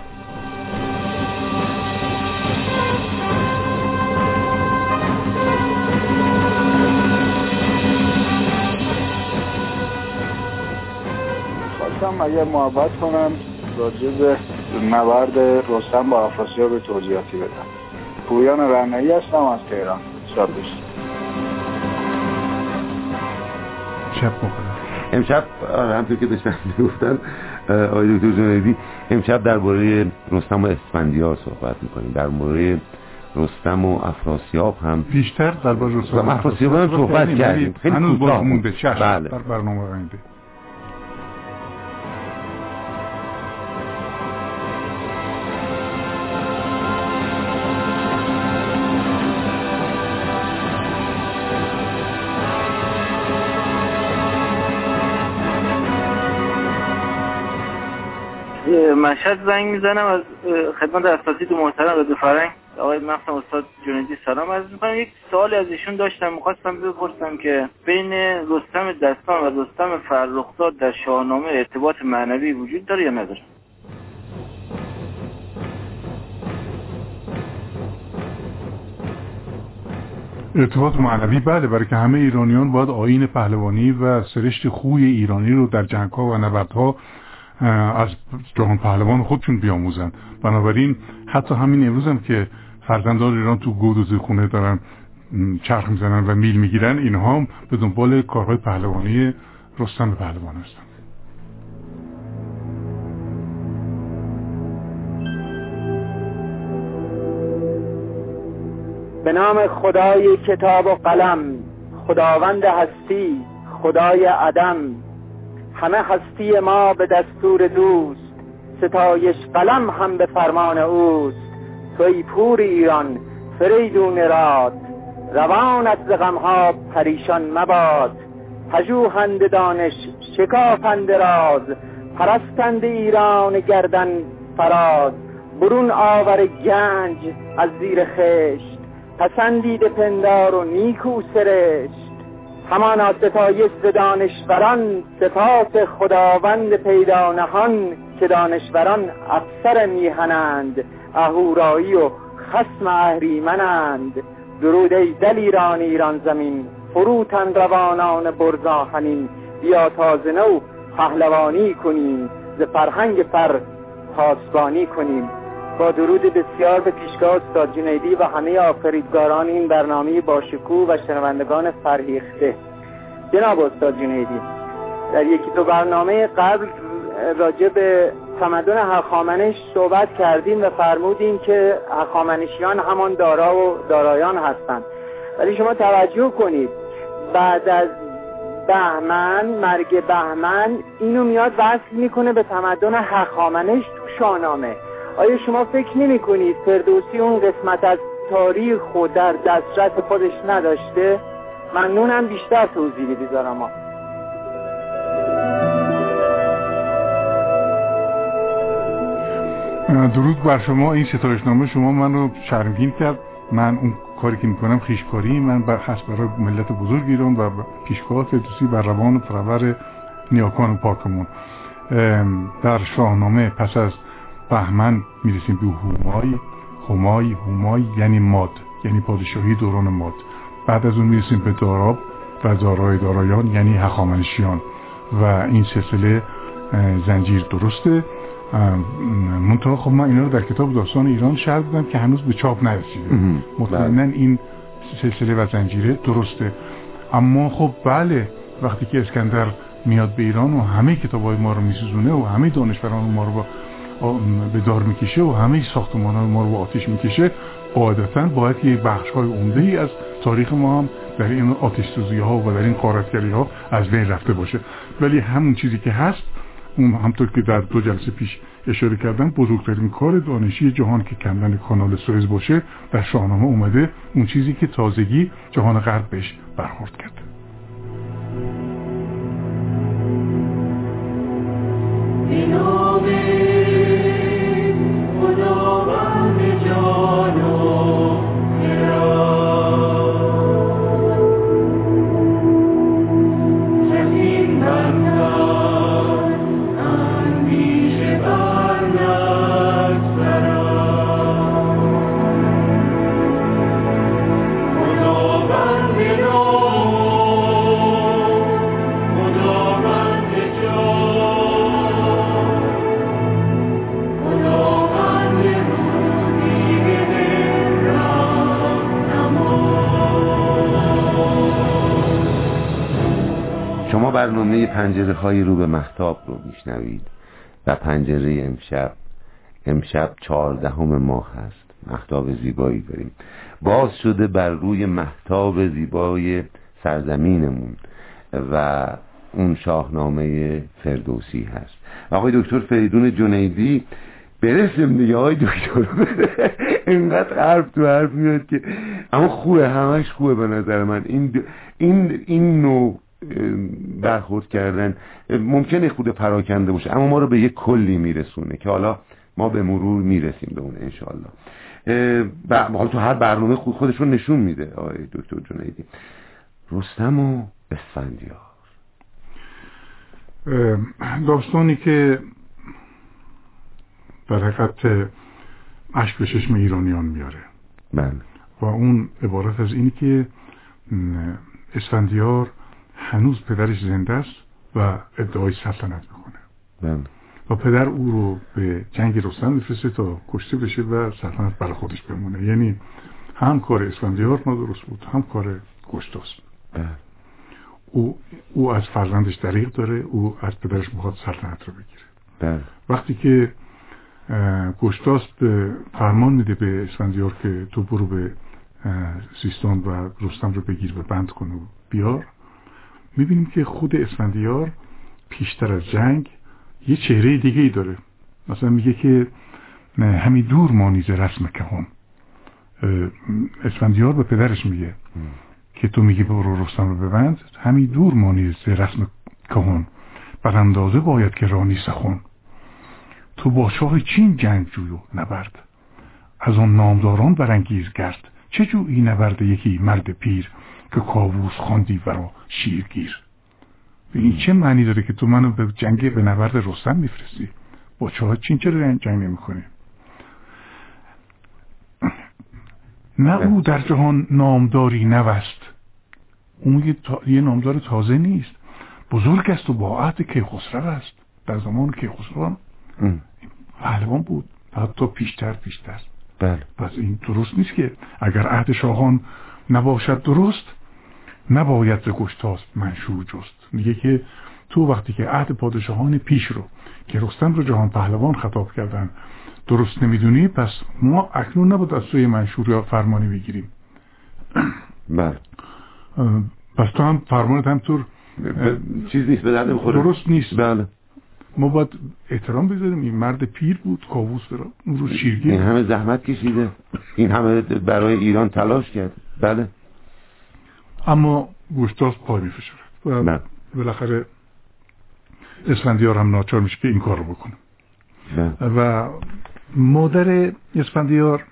اگر محبت کنم راجع به نبرد رستم با افراسیاب به توضیحاتی بدم. پویان رنایی هستم از تهران. شب باشید. شب بخیر. امشب همونطور که داشتن میگفتن آقای دکتر جنیدی، امشب درباره رستم و اسفندیار صحبت میکنیم. در مورد رستم و افراسیاب هم بیشتر درباره رستم و افراسیاب هم صحبت کردیم. خیلی هنوز باز مونده. بله. در برنامه آینده. مشهد زنگ میزنم از خدمت اساتید محترم رضا فرهنگ آقای مخصوص استاد جنیدی سلام عرض می‌کنم. یک سوالی از ایشون داشتم، می‌خواستم بپرسم که بین رستم دستان و رستم فرخزاد در شاهنامه ارتباط معنوی وجود داره یا نداره؟ ارتباط معنوی بله، برای که همه ایرانیان باید آیین پهلوانی و سرشت خوی ایرانی رو در جنگ‌ها و نبردها از جهان پهلوان خودشون بیاموزن. بنابراین حتی همین امروز هم که فرزندان ایران تو گود و زیرخونه دارن چرخ میزنن و میل میگیرن، اینها هم به دنبال کارهای پهلوانی رستم پهلوان هستن. به نام خدای کتاب و قلم، خداوند هستی، خدای عدم، همه هستی ما به دستور دوست، ستایش قلم هم به فرمان اوست. توی پور ایران فریدون راد، روانت ز غمها پریشان مباد. پژوهند دانش شکافند راز، پرستند ایران گردن فراز. برون آور گنج از زیر خشت، پسندید پندار و نیکو سرشت. همانا ستایش ز دانشوران، سپاس خداوند پیدا نهان. که دانشوران افسر میهنند، اهورایی و خصم اهریمنند. درود ای دلیران ایران زمین، فروتن روانان برزاهنین. بیا تازه نو پهلوانی کنیم، ز فرهنگ فر پاسبانی کنیم. با درود بسیار به پیشگاه استاد جنیدی و همه آفریدگاران این برنامه با شکوه و شنوندگان فرهیخته. جناب استاد جنیدی، در یکی دو برنامه قبل راجع به تمدن هخامنش صحبت کردیم و فرمودیم که هخامنشیان همان دارا و دارایان هستند. ولی شما توجه کنید، بعد از بهمن، مرگ بهمن اینو میاد وصل میکنه به تمدن هخامنش تو شاهنامه. آیا شما فکر نمی کنید فردوسی اون قسمت از تاریخ خود در دسترس خودش نداشته؟ ممنونم، بیشتر توضیح بدید برام. درود بر شما. این ستایشنامه شما منو شرمگین کرد. من اون کاری که میکنم خیشکاری، من هست برای ملت بزرگ ایران و پیشگاه فردوسی بر روان و پرور نیاکان پاکمون. در شاهنامه پس از بهمن میرسیم به هومای یعنی ماد، یعنی پادشاهی دوران ماد. بعد از اون میرسیم به داراب و دارایان یعنی هخامنشیان و این سلسله زنجیر درسته. منتها خب من اینا رو در کتاب داستان ایران شرح دادم که هنوز به چاپ نرسیده. مطمئناً این سلسله و زنجیره درسته. اما خب بله، وقتی که اسکندر میاد به ایران و همه کتابای ما رو میسوزونه و همه دانشوران ما رو به دار میکشه و همه ساختمان‌های ما رو به آتش میکشه، قاعدتاً باید یک بخش‌های عمده‌ای از تاریخ ما هم در این آتش‌سوزی‌ها و در این غارتگری‌ها از بین رفته باشه. ولی همون چیزی که هست، اون همطور که در 2 جلسه پیش اشاره کردم، بزرگترین کار دانشی جهان که کندن کانال سوئز باشه در شاهنامه اومده. اون چیزی که تازگی جهان غرب بهش برخورد کرده. برنامه پنجره‌های رو به مهتاب رو میشنوید و پنجره امشب 14 ماه هست. مهتاب زیبایی داریم، باز شده بر روی مهتاب زیبای سرزمینمون و اون شاهنامه فردوسی هست. آقای دکتر فریدون جنیدی برسیم دیگه. آقای دکتر اینقدر حرف تو حرف میاد که اما خوبه، همش خوبه به نظر من. این نوع برخورد کردن ممکنه خود پراکنده باشه اما ما رو به یک کلی میرسونه که حالا ما به مرور میرسیم به اون انشالله. حالا تو هر برنامه خودش رو نشون میده آقای دکتر جنیدی. رستم و اسفندیار، داستانی که در حقیقت اشک به چشم ایرانیان میاره. بله. و اون عبارت از اینی که اسفندیار هنوز پدرش زنده است و ادعای سلطنت میکنه. بله. و پدر او رو به جنگ رستم میفرسته تا کشته بشه و سلطنت برای خودش بمونه. یعنی هم کار اسفندیار نادرست بود، هم کار گشتاس. بله. او از فرزندش دریغ داره، او از پدرش میخواد سلطنت رو بگیره. بله. وقتی که گشتاس فرمان میده به اسفندیار که تو برو به سیستان و رستم رو بگیر و بند کن و بیار، میبینیم که خود اسفندیار پیشتر از جنگ یه چهره دیگه ای داره. مثلا میگه که همی دور مانیز رسم کهان. اسفندیار به پدرش میگه که تو میگی برو رستم رو ببند، همی دور مانیز رسم کهان، بر اندازه باید که رانی سخن. تو با شاه چین جنگ جوی و نبرد، از آن نامداران برانگیز گرد. چه جویی نبرد یکی مرد پیر، که کاووس خواندی ورا شیرگیر. این چه معنی داره که تو منو به جنگ به نبرد رستم میفرستی؟ با شاه چین چرا جنگ نمی‌کنی؟ نه او در جهان نامداری نوست. اون یه نامدار تازه نیست، بزرگ است و با عهد کیخسرو است. در زمان کیخسرو پهلوان بود، حتی پیشتر. بله. پس این درست نیست که اگر عهد شاهان نباشد درست، نباید ز گشتاس منشور جست. میگه که تو وقتی که عهد پادشاهان پیش رو که رستم رو جهان پهلوان خطاب کردن درست نمیدونی، پس ما اکنون نباید از سوی منشور یا فرمانی بگیریم. بله. پس تو هم فرمانت همطور چیز نیست، به درد میخوره، درست نیست. بله ما باید احترام بذاریم. این مرد پیر بود، کاووس اون رو شیرگیر، این همه زحمت کشیده، این همه برای ایران تلاش کرد. بله اما گوشتاس پای میفشارد و بالاخره اسفندیار هم ناچار میشه که این کار رو بکنه. و مادر اسفندیار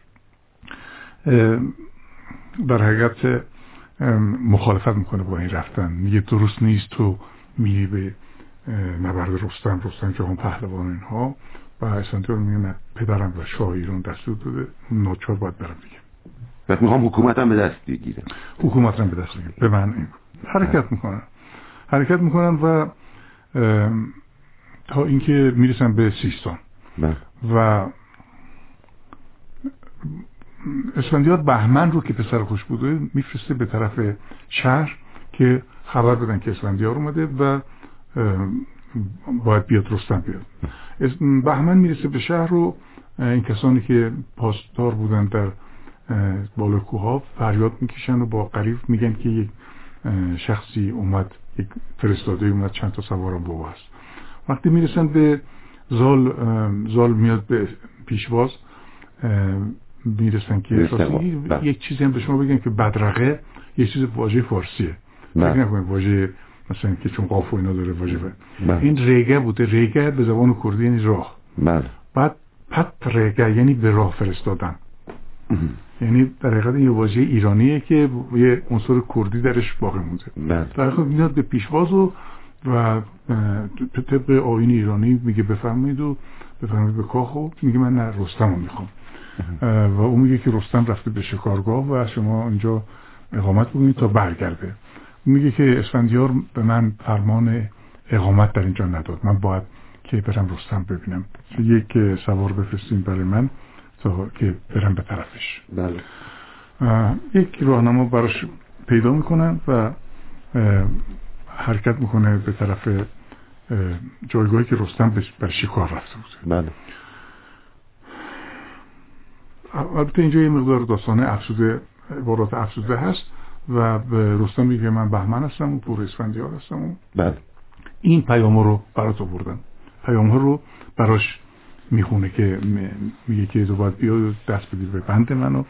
در حقیقت مخالفت میکنه با این رفتن، میگه درست نیست تو میری به نبرد رستم که هم پهلوان اینها، و اسفندیار میگه نه، پدرم و شاه ایران دستور داده، ناچار باید برم دیگه. وقت میخوام حکومتم به دست بگیرم، حکومتم به دست بگیرم، به من این حرکت میکنن و تا اینکه میرسن به سیستان. و اسفندیار بهمن رو که پسر خوش بوده میفرسته به طرف شهر که خبر بدن که اسفندیار اومده و باید بیاد رستم بیاد. بهمن میرسه به شهر رو، این کسانی که پاسدار بودن در بالای کوه فریاد میکشن و با غریو میگن که یک شخصی اومد، یک فرستاده اومد، چند تا سوارم با هست. وقتی میرسن به زال میاد به پیشواز، میرسن که یک چیزی هم به شما بگم که بدرقه یک چیز واژه فارسیه، فکر نکنید واژه مثلا که چون قاف و اینا داره واژه این ریگه بوده. ریگه به زبان کردی یعنی راه. بعد پت ریگه یعنی به راه فرستادن. یعنی در حقیقت این واژه ایرانیه که یه عنصر کردی درش باقی مونده. در حقیقت میاد به پیشواز و طبق آیین ایرانی میگه بفرمایید و بفرمایید به کاخ، و میگه من نه، رستم رو میخوام. و اون میگه که رستم رفته به شکارگاه و شما اینجا اقامت بکنید تا برگرده. میگه که اسفندیار به من فرمان اقامت در اینجا نداد، من باید که برم رستم ببینم، یک سوار بفرستیم برای من تا که برم به طرفش. یک راهنما براش پیدا میکنن و حرکت میکنه به طرف جایگاهی که رستم برای شکار رفته بود. البته اینجا یه مقدار داستانه افسوده، عبارات افسوده هست و به رستم میگه من بهمن هستم و پور اسفندیار هستم و این پیامو رو برات آوردم. پیامو رو براش میخونه که میگه که تو باید بیا دست بدید به بند منو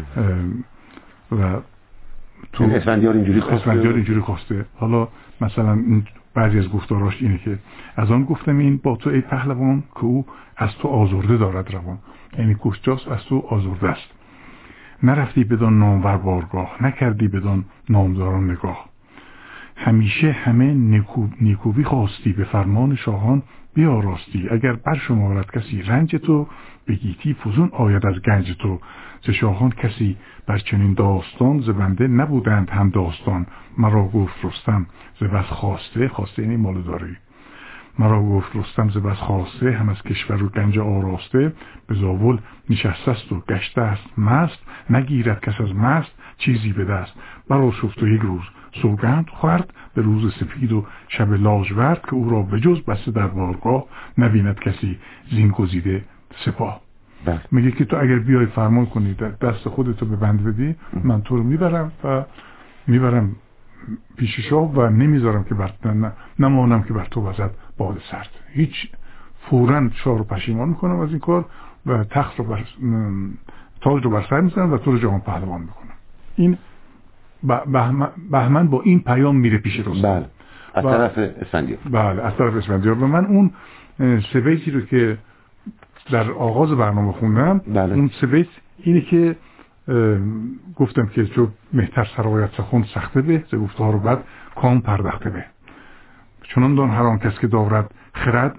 و تو اسفندیار اینجوری خواسته. حالا مثلا بعضی از گفتاراش اینه که از آن گفتم این با تو ای پهلوان که او از تو آزرده دارد روان. یعنی گوشتاس از تو آزرده است، نرفتی بدان نامور بارگاه، نکردی بدان نامداران نگاه. همیشه همه نیکویی خواستی، به فرمان شاهان بیاراستی. اگر بر شمارد کسی رنج تو، بگیتی فزون آید از گنج تو. ز شاهان کسی بر چنین داستان، ز بنده نبودند هم داستان. مرا گفت رستم ز بس خواسته یعنی مال داری. مرا گفت رستم ز بس خواسته، هم از کشور و گنج آراسته. به زاول نشسته است و گشته است مست، نگیرد کس از مست چیزی به دست. برا شفت و یک روز سوگند خورد، به روز سپید و شب لاژورد. که او را به جز بسته در بارگاه، نبیند کسی زین گزیده سپاه. میگه که تو اگر بیای فرمان کنی دست خودتو به بند بدی، من تو رو میبرم پیش شاه و نمیذارم که نمانم که بر تو وزد باد سرد. هیچ، فوراً شاه رو پشیمان میکنم از این کار و تخت رو تاج رو بر سر میذارم و تو رو جهان پهلوان میکنم. این بهمن با این پیام میره پیش رستم. از طرف اسفندیار. از طرف اسفندیار. و من اون سه بیتی رو که در آغاز برنامه خوندم، اون سه بیت اینه که گفتم که چو مهتر سرایت سخن سخته به، ز گفتار بد کام پرداخته به. چنان دان هر آن کس که دارد خرد،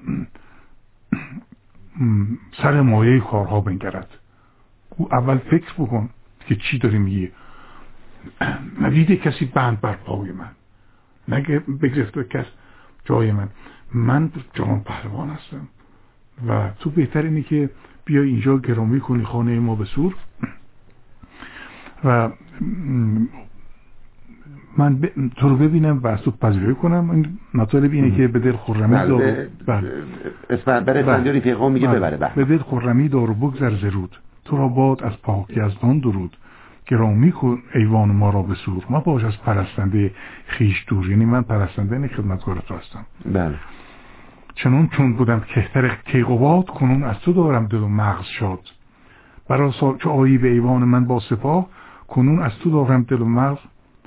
سر مایه کارها بنگرد. او اول فکر بکن که چی داری میگی. ندیده کسی بند بر پای من، نگه بگرفته کس جای من جهان پهلوان هستم و تو بهتر اینه که بیا اینجا گرامی کنی خانه ما به سور و من تو رو ببینم و از تو پذیرایی کنم. این مطالب اینه که به دل خرمی دار اسفندیاری پیغام میگه ببره به دل خرمی دار و بگذر زرود. تو را باد از پاکی از دان درود. گرامی کن ایوان ما را به سور، ما باش از پرستنده خیش دور. یعنی من پرستنده خدمتگار تو هستم. بله. چون بودم کهتر کیقوباد، کنون از تو دارم دل و مغز شاد. برا چه آیی به ایوان من با سپاه، کنون از تو دارم دل و مغز.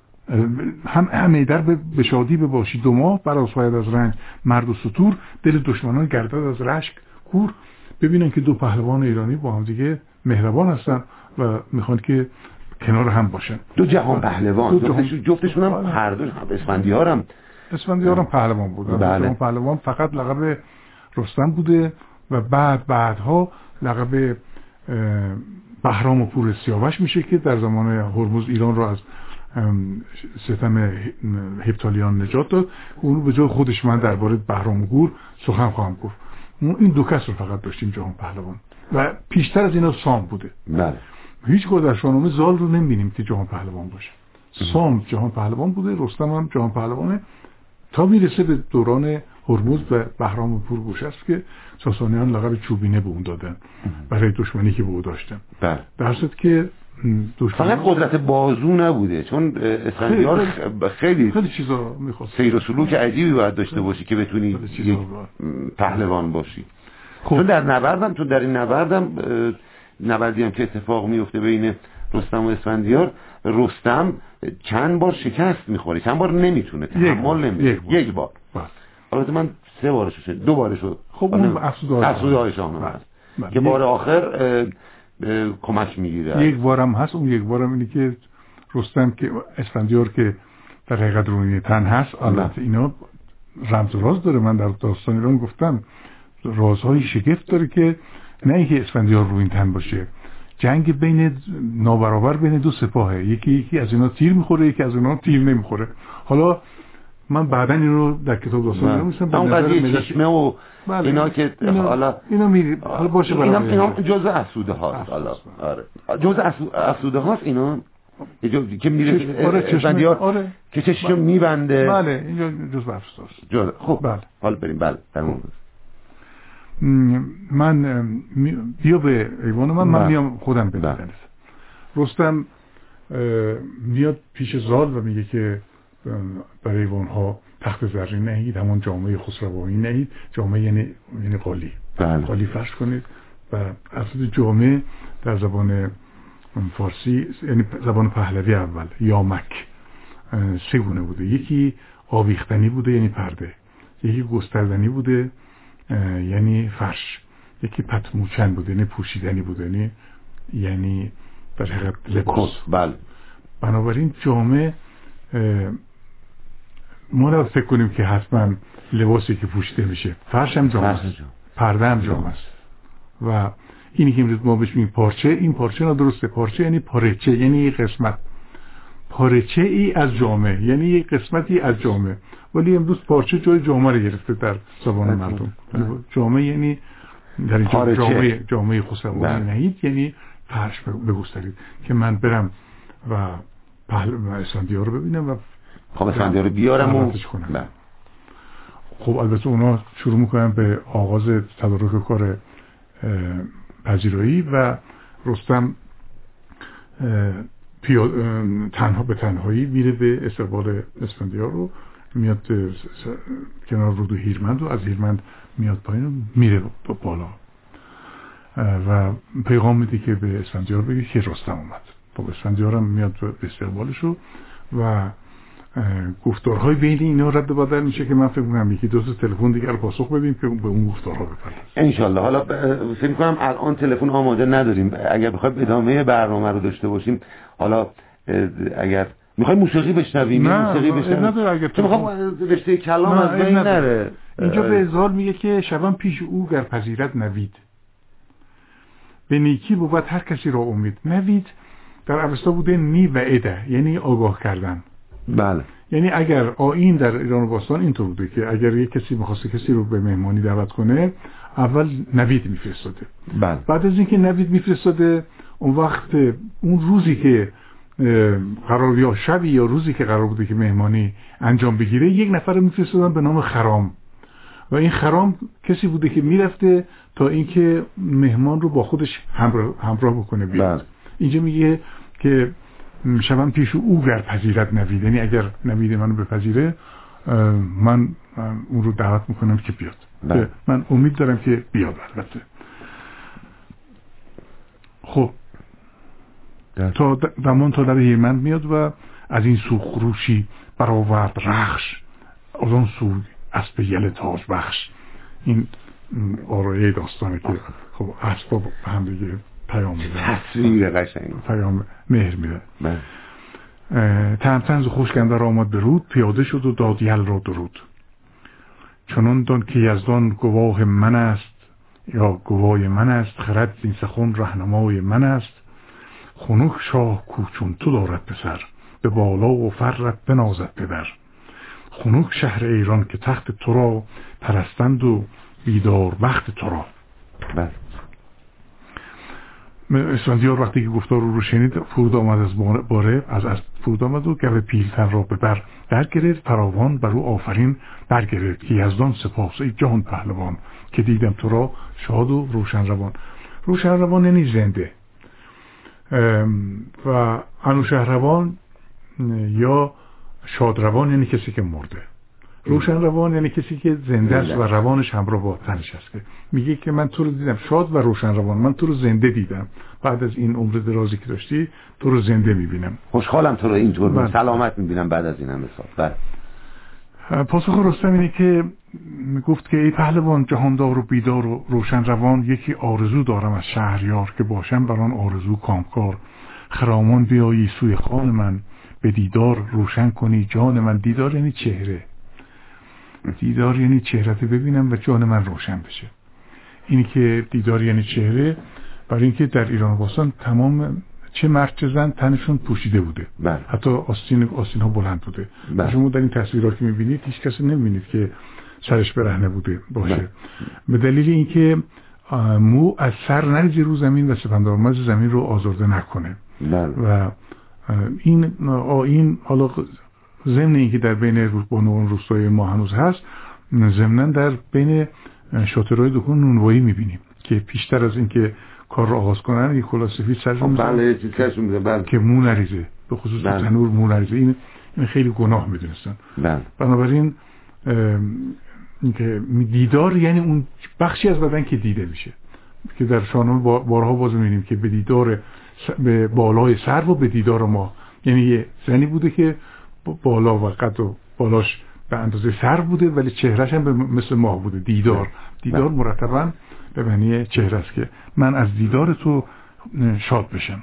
همه در به شادی بباشی 2 ماه، برا ساید از رنج مرد و ستور، دل دشمنان گردد از رشک کور. ببینن که 2 پهلوان ایرانی با هم دیگه مهربان هستن و میخوان که کنار هم باشن. 2 جهان پهلوان، جفتشون هم هر دو اسفندیار هم پهلوان بودن. بله. جهان پهلوان فقط لقب رستم بوده و بعدها لقب بهرام و پور سیاوش میشه که در زمان هرمز ایران رو از ستم هپتالیان نجات داد. اونو به جای خودش من درباره بهرام و گور سخن خواهم گفت. این 2 کس رو فقط داشتیم جهان پهلوان و پیشتر از اینا سام بوده. بله. هیچگاه در شاهنامه زال رو نمیبینیم که جهان پهلوان باشه. سام جهان پهلوان بوده، رستم هم جهان پهلوانه تا میرسه به دوران هرمز و بهرام و پور گوشست که ساسانیان لقب چوبینه به اون دادن برای دشمنی که به او داشتن. بله. در صورت که فقط قدرت بازو نبوده، چون اسفندیار خیلی چیزا میخواست. سیر و سلوک عجیبی باید داشته باشی که بتونی یک پهلوان باشی. چون در این نبردی هم که اتفاق میفته بین رستم و اسفندیار، رستم چند بار شکست میخوره، چند بار نمیتونه تحمل نمیکنه. یک بار. البته من 3 بارشو شد، 2 بارشو. خب اون افسوده شاهنامه هست که بار آخر کمک میگیره. یک بارم هست. اون یک بارم اینه که رستم که اسفندیار که در حقیقت روی تن هست. البته اینا رمز و راز داره. من در داستان ایران گفتم رازهای شگفت داره که نه اینکه اسفندیار روی تن باشه، جنگ بین نابرابر بین 2 سپاهه. یکی از اینا تیر میخوره، یکی از اینا تیر نمیخوره. حالا من بعداً اینو در کتاب داستان ایران می‌نویسم. اون قضیه چشمه و اینا که حالا باشه اینا جزء افسوده هاست. حالا آره جزء افسوده هاست. اینا که میره اسفندیار که چشمشو میبنده. بله اینجا جزء افسوده است. خب بله. حالا بریم. بله من بیا به ایوان من میام خودم ببینم. رستم میاد پیش زال و میگه که برای ایوان ها تخت زرین نهید، همون جامعه خسروانی نهید. جامعه یعنی قالی. قالی فرش کنید. و اصل جامعه در زبان فارسی یعنی زبان پهلوی اول یامک 3 گونه بوده. یکی آویختنی بوده یعنی پرده، یکی گستردنی بوده یعنی فرش، یکی پتموچن بوده یعنی پوشیدنی بوده یعنی در حقیقت لباس. بله. بنابراین جامعه ما نباید فکر کنیم که حتما لباسی که پوشیده میشه. فرش هم جامعه است، پرده هم جامعه است. و اینی که امروز ما بهش میگیم پارچه، این پارچه نادرسته. پارچه یعنی پارچه، یعنی یک قسمت. پارچه ای از جامعه یعنی یک قسمتی از جامعه. ولی امروز پارچه جای جامعه رو گرفته در زبان مردم. جامعه یعنی در اینجا جامعه خسروانی نهید یعنی فرش بگسترید که من برم و اسفندیار رو ببینم و اسفندیار رو بیارم و خب البته اونا شروع میکنن به آغاز تدارک کار پذیرایی و رستم تنها به تنهایی میره به استقبال اسفندیار رو. میاد کنار رود هیرمند و از هیرمند میاد پایین و میره بالا و پیغام میده که به اسفندیار بگه که رستم اومد. خب اسفندیار هم میاد به استقبالش و گفتارهای بین اینا رد و بدل میشه که من فکر می‌کنم یکی 2 تا تلفن دیگه رو پاسخ بدیم که به اون گفتارها بپردازیم ان شاء الله. حالا فکر می‌کنم الان تلفن آماده نداریم. اگر بخوایم ادامه برنامه رو داشته باشیم، حالا اگر می‌خوایم موسیقی بشنویم چون می‌خوام رشته کلام از بین نره. اینجا به زال میگه که شبان پیش او گر پذیرت نوید، به نیکی بود هر کسی را امید. نوید در اوستا بوده نی و اده یعنی آگاه کردن. بله. یعنی اگر آیین در ایران باستان اینطور بوده که اگر یک کسی می‌خواسته کسی رو به مهمانی دعوت کنه اول نوید میفرستاده. بله. بعد از اینکه نوید میفرستاده اون وقت اون روزی که قرار یا شبی یا روزی که قرار بوده که مهمانی انجام بگیره یک نفر میفرستادن به نام خرام و این خرام کسی بوده که میرفته تا اینکه مهمان رو با خودش همراه بکنه بیاد. بله. اینجا میگه که شبم پیش او گر پذیرت نوید، یعنی اگر نوید منو بپذیره من اون رو دعوت میکنم که بیاد. من امید دارم که بیاد. البته خب تا دمان تا در هیرمند میاد و از این سو خروشی برآورد رخش، از اون سو اسب یل تاج بخش. این آرایه داستانه که خب اسبا هم دیگه پیام میده، تصویر قشنگ، پیام مهر میده. تهمتن ز خشک اندر آمد به رود، پیاده شد و داد یل را درود. چنان دان که یزدان گواه من است، یا گواه من است، خرد این سخن رهنمای من است. خنک شاه کوچون تو دارد پسر، به بالا و فرت بنازد پدر. خنک شهر ایران که تخت تو را، پرستند و بیدار بخت تو را. اسفندیار وقتی که گفتار رو شنید فرود آمد از باره، از فرود آمد و گوه پیلتن را به بر درگرفت. فراوان بر او آفرین برگرفت، که یزدان سپاس ای جهان پهلوان، که دیدم تو را شاد و روشن روان. روشن روان یعنی زنده، و انوشهروان یا شادروان یعنی کسی که مرده. روشن روان یعنی کسی که زنده است و روانش همراه با تنش است. که میگه که من تو رو دیدم شاد و روشن روان، من تو رو زنده دیدم، بعد از این عمر درازی که داشتی تو رو زنده میبینم، خوشحالم تو رو اینطور سلامت میبینم بعد از این همه سال. پاسخ رستم اینه که گفت که ای پهلوان جهاندار و بیدار و روشن روان، یکی آرزو دارم از شهریار، که باشم بر آن آرزو کامکار. خرامان بیایی سوی خان من، به دیدار روشن کنی جان من. دیدار یعنی چهره، دیدار یعنی چهرت ببینم و جان من روشن بشه. اینی که دیدار یعنی چهره، برای اینکه در ایران باستان تمام چه مرد چه زن تنشون پوشیده بوده. حتی آستین ها بلند بوده. شما در این تصویرها که میبینید هیچ کسی نمیبینید که سرش برهنه بوده باشه. به دلیل اینکه مو از سر نریزه رو زمین و سپندارمز زمین رو آزرده نکنه. و این حالا ضمن اینکه در بین بانوان روستایی ما هنوز هست، ضمناً در بین شاطرهای دکون نونوایی میبینیم که پیشتر از اینکه کار رو آغاز کنن یک کلاه سفید سرشون میذارن که مو نریزه، به خصوص تنور مو نریزه. این خیلی گناه میدونستن. بنابراین اینکه دیدار یعنی اون بخشی از بدن که دیده میشه، که در شاهنامه بارها باز میبینیم که به دیدار به بالای سر و به دیدار ما، یعنی یه زنی بوده که بالا و قد و بالاش به اندازه سر بوده ولی چهرهش هم مثل ماه بوده. دیدار مرتباً به معنی چهره است، که من از دیدار تو شاد بشم.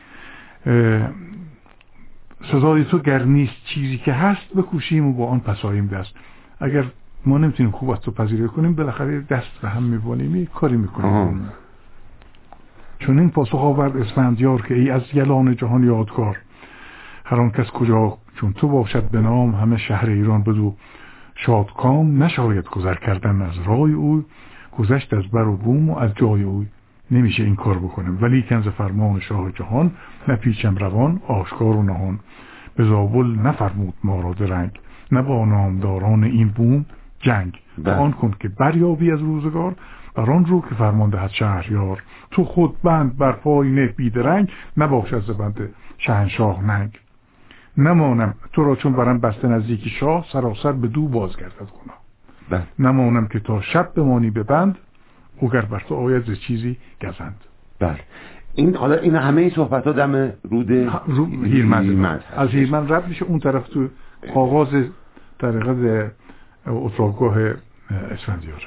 سزای تو گر نیست چیزی که هست، بکوشیم و با آن پساییم دست. اگر ما نمیتونیم خوب از تو پذیرایی کنیم، بالاخره دست به هم می‌بانیم، یک کاری میکنیم. چون این پاسخ آورد اسفندیار که ای از یلان جهان یادگار، هر آن کس کجا چون تو باشد به نام، همه شهر ایران بدو شادکام. نشاید گذر کردن از رای اوی، گذشت از بر و بوم و از جای اوی. نمیشه این کار بکنم، ولی کنز فرمان شاه جهان، نپیچم روان آشکار و نهان. به زابل نفرمود ما را درنگ، نه با نامداران این بوم جنگ. آن کن که بریابی از روزگار، بر آن رو که فرمان دهد شهریار. تو خود بند بر پای نه بیدرنگ، نباشد ز بند شهنشاه ننگ. نمانم تو را چون برم بسته نزدیکی شاه، سراسر به دو بازگردد گناه. نمانم که تا شب بمانی به بند، اوگر بر تو آید ز چیزی گزند. این حالا این همه این صحبت ها دم رود هیرمند از هیرمند رد میشه اون طرف، تو آغاز طریقه اتراقگاه اسفندیاره.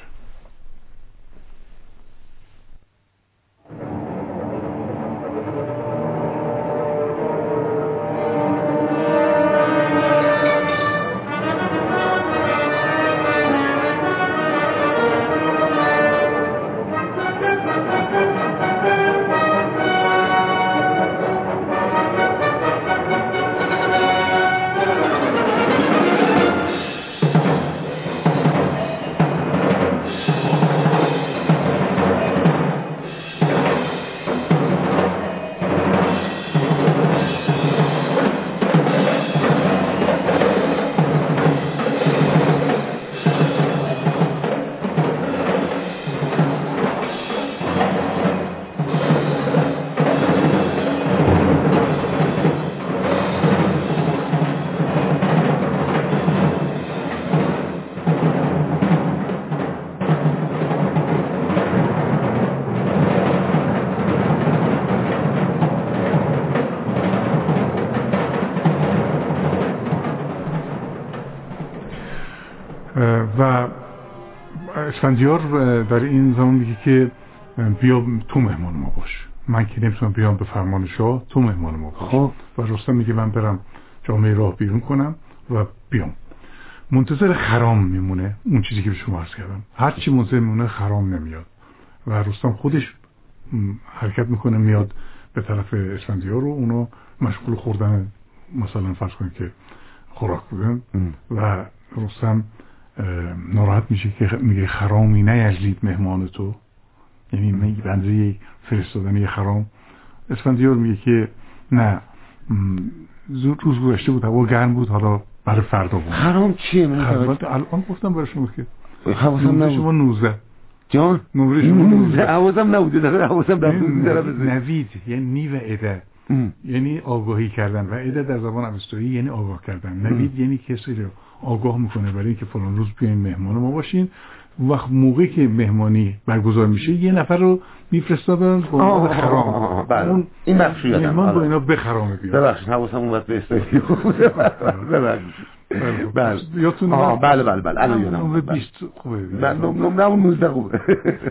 و اسفندیار در این زمان میگه که بیا تو مهمان ما باش، من که نمیتونم بیام به فرمان شاه، تو مهمان ما باش. خب و رستم میگه من برم جامعه راه بیرون کنم و بیام. منتظر خرام میمونه، اون چیزی که به شما عرض کردم، هر چی منتظر میمونه خرام نمیاد و رستم خودش حرکت میکنه میاد به طرف اسفندیار و اونو مشغول خوردن مثلا فرض کنید که خوراک بودن و رستم ناراحت میشه که میگه خرامی نیرزید مهمان تو، یعنی میگه بنده فرستادن یه خرام. اسفندیار میگه که نه، روز گذشته بود، هوا گرم بود، حالا برای فردا بود. خرام چیه؟ من الان گفتم برای شما که حواسم نبود. شما 19 جان نمره شما 19 حواسم نبود، حواسم نبود. نوید یعنی نیو عده، یعنی آگاهی کردن و عده در زبان اوستایی یعنی آگاه کردن. نوید یعنی کسی رو آگاه میکنه برای اینکه فلان روز بیاین مهمان ما باشین. وقت موقعی که مهمانی برگزار میشه یه نفر رو میفرستادن با خرام. بله این بخشی یادم مهمان با اینا بخرامه بیاد. ببخشید حواسم اومد به استودیو. ببخشید. بله یادتون بله الان یادم نمره 20 خوبه. نمره 19 خوبه.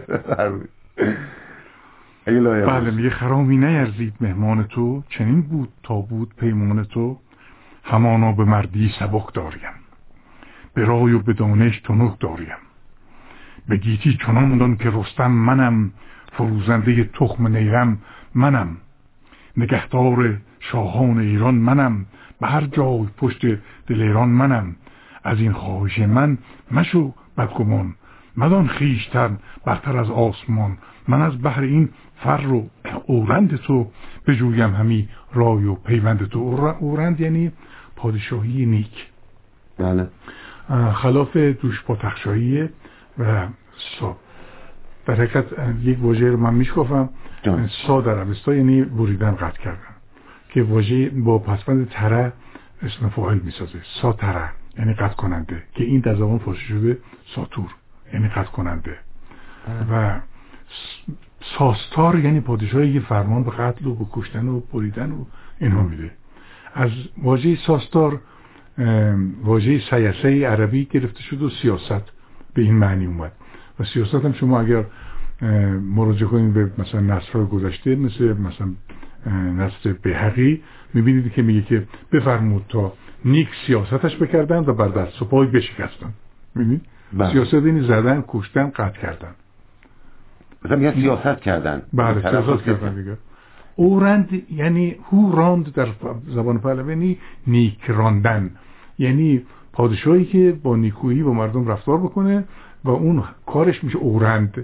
بله میگه خرامی نیرزید مهمان تو، چنین بود تا بود پیمان تو، همانا به مردی سبک داریم، به رای و به دانش تنک داریم، به گیتی چنان دان که رستم منم، فروزنده تخم نیرم منم، نگهدار شاهان ایران منم، به هر جای پشت دل ایران منم، از این خواهش من مشو بدگمان، مدان خویشتن برتر از آسمان، من از بحر این فر و اورند تو، بجویم همی رای و پیوند تو. اورند یعنی پادشاهی نیک. بله. خلاف دوش پاتخشاهیه و سا. در حقیقت یک واژه رو من میشکافم، سا در اوستا یعنی بریدن، قطع کردن، که واژه با پسوند تره اسم فاعل میسازه. سا تره یعنی قطع کننده، که این در زبان فارسی شده ساتور یعنی قطع کننده. و ساستار یعنی پادشاهی که فرمان به قتل و به کشتن و بریدن و اینها میده. از واژه ساستار واژه سیاسه عربی گرفته شد و سیاست به این معنی اومد. و سیاست هم شما اگر مراجعه کنید به مثلا نصرهای گذشته، مثلا نصر بیهقی، میبینید که میگه که بفرمود تا نیک سیاستش بکردن و بر دست سپاه بشکستن. میبینید سیاست یعنی زدن، کشتن، قتل کردن. مثلا میگه سیاست کردن. بله سیاست کردن دیگه. اورند یعنی هو راند در زبان پهلوی نیک راندن، یعنی پادشاهی که با نیکویی با مردم رفتار بکنه و اون کارش میشه اورند.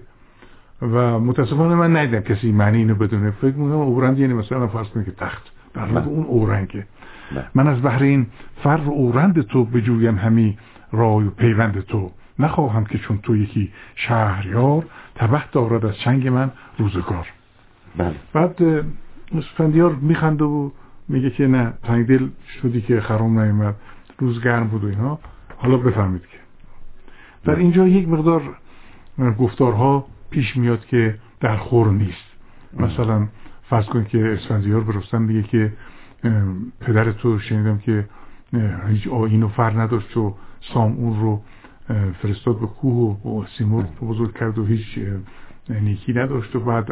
و متاسفانه من ندیدم کسی معنی اینو بدونه. فکر میکنم اورند یعنی مثلا فرض کنید که تخت، در واقع اون اورنگه. من از بحر این فر و اورند تو، بجویم همی رای و پیوند تو، نخواهم که چون تو یکی شهریار، تبه دارد از چنگ من روزگار. بعد اسفندیار میخنده و میگه که نه، تنگدل شدی که خرام نیامد، روز گرم بود و اینا، حالا بفهمید که در اینجا یک مقدار گفتارها پیش میاد که در خور نیست. مثلا فرض کن که اسفندیار به رستم میگه که پدر تو شنیدم که هیچ آیین و فر نداشت و سام اون رو فرستاد به کوه و سیمرغ بزرگ کرد و هیچ نیکی نداشت و بعد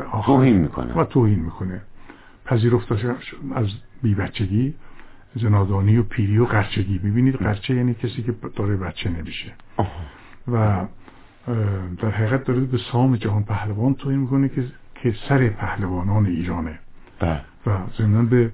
توهین میکنه. پذیرفتش از بی بچگی، زنادانی و پیری و قرچگی. ببینید قرچه یعنی کسی که داره بچه نمیشه. و در حقیقت داره به سام جهان پهلوان توهین میکنه که سر پهلوانان ایرانه. و ضمن به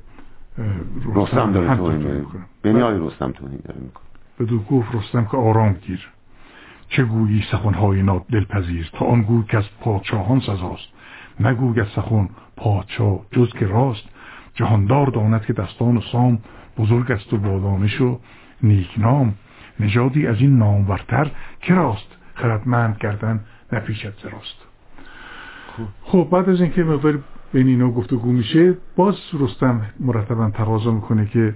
رستم داره توهین میکنه. یعنی آقای رستم توهین داره میکنه. بدو گفت رستم که آرام گیر، چه گویی سخنهای دلپذیر، تا آن گوی که از پادشاهان سزاست، نگوی از سخن پادشاه جز که راست، جهاندار داند که دستان سام، بزرگ است و با دانش و نیک نام، نژادی از این نامورتر که راست، خردمند کردن نپیشد زراست. خب بعد از اینکه مقدار بین اینا گفتگو میشه، باز رستم مرتبا تقاضا میکنه که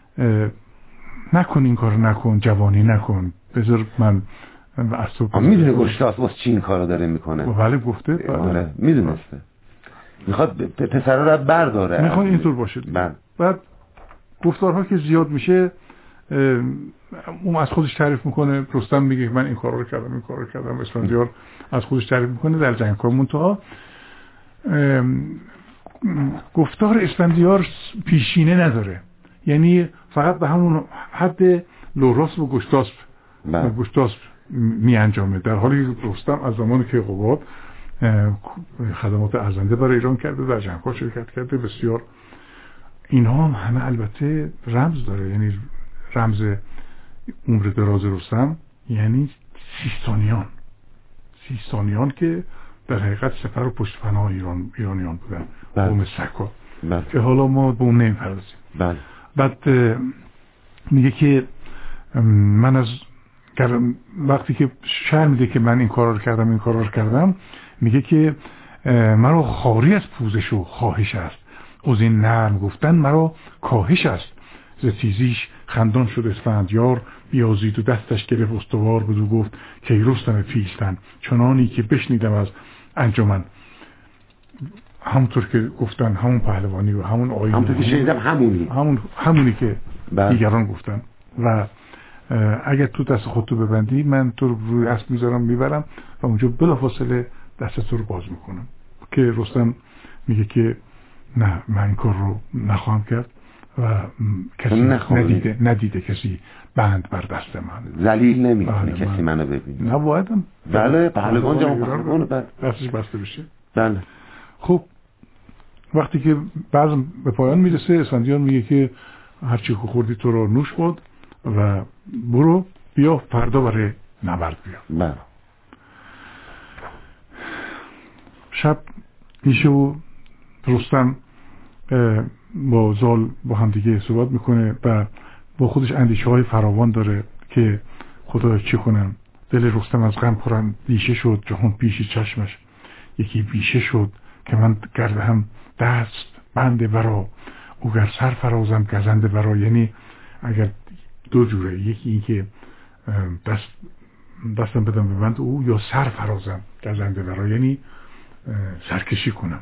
نکن این کارو، نکن، جوانی نکن، بذار من میدونه گشتاس واسه چی این کارو داره میکنه. بله گفته. بله میدونسته، میخواد پسر رو برداره، میخواد اینطور باشه. بعد گفتارها که زیاد میشه، اون از خودش تعریف میکنه، رستم میگه من این کارا رو کردم، اسفندیار از خودش تعریف میکنه در جنگ کار. منتها گفتار اسفندیار پیشینه نداره، یعنی فقط به همون حد لوراس و گشتاسپ می انجامه، در حالی که رستم از زمانی که قباد خدمات ارزنده برای ایران کرده، در جنگ‌ها شرکت کرده بسیار. اینها هم همه البته رمز داره، یعنی رمز عمر دراز رستم یعنی سیستانیان که در حقیقت سپر و پشت پناه ایرانیان بودن، قوم سکا که حالا ما به اون نمی‌پردازیم. بعد میگه که من از وقتی که شرم میده که من این کارا رو کردم میگه که مرا خاری از پوزش و خواهش است، از این نرم گفتن مرا کاهش است. ز تیزیش خندان شد اسفندیار، بیازید و دستش گرفت استوار، بدو گفت که رستم پیلتن چنانی که بشنیدم از انجمن. همونطور که گفتن، همون پهلوانی و همون آیین، همونطور که شنیدم همونی که دیگران گفتن. و اگر تو دست خودتو ببندی من تو روی اسب میبرم و اونجا بلافاصله دستتو رو باز میکنم. که رستم میگه که نه، من این کار رو نخواهم کرد و کسی ندیده کسی بند بر دست من، ذلیل نمیکنه کسی منو ببینه. نبایدم بله پهلوان جوان دستش بسته بشه. بله. خب وقتی که بعضم به پایان میرسه، اسفندیار میگه که هرچی که خوردی تو رو نوش بود و برو بیا فردا برای نبرد بیا. بله. شب میشه و رستم با زال با هم دیگه صحبت میکنه و با خودش اندیشه های فراوان داره که خدا چی کنم. دل رستم از غم پرند دیشه شد، جهان پیش چشمش یکی بیشه شد، که من گرده هم دست بنده برا، او گر سر فرازم گزنده برا. یعنی اگر دو جوره، یکی این که دستم بدم به بند او، یا سر فرازم گزنده برا، یعنی سرکشی کنم.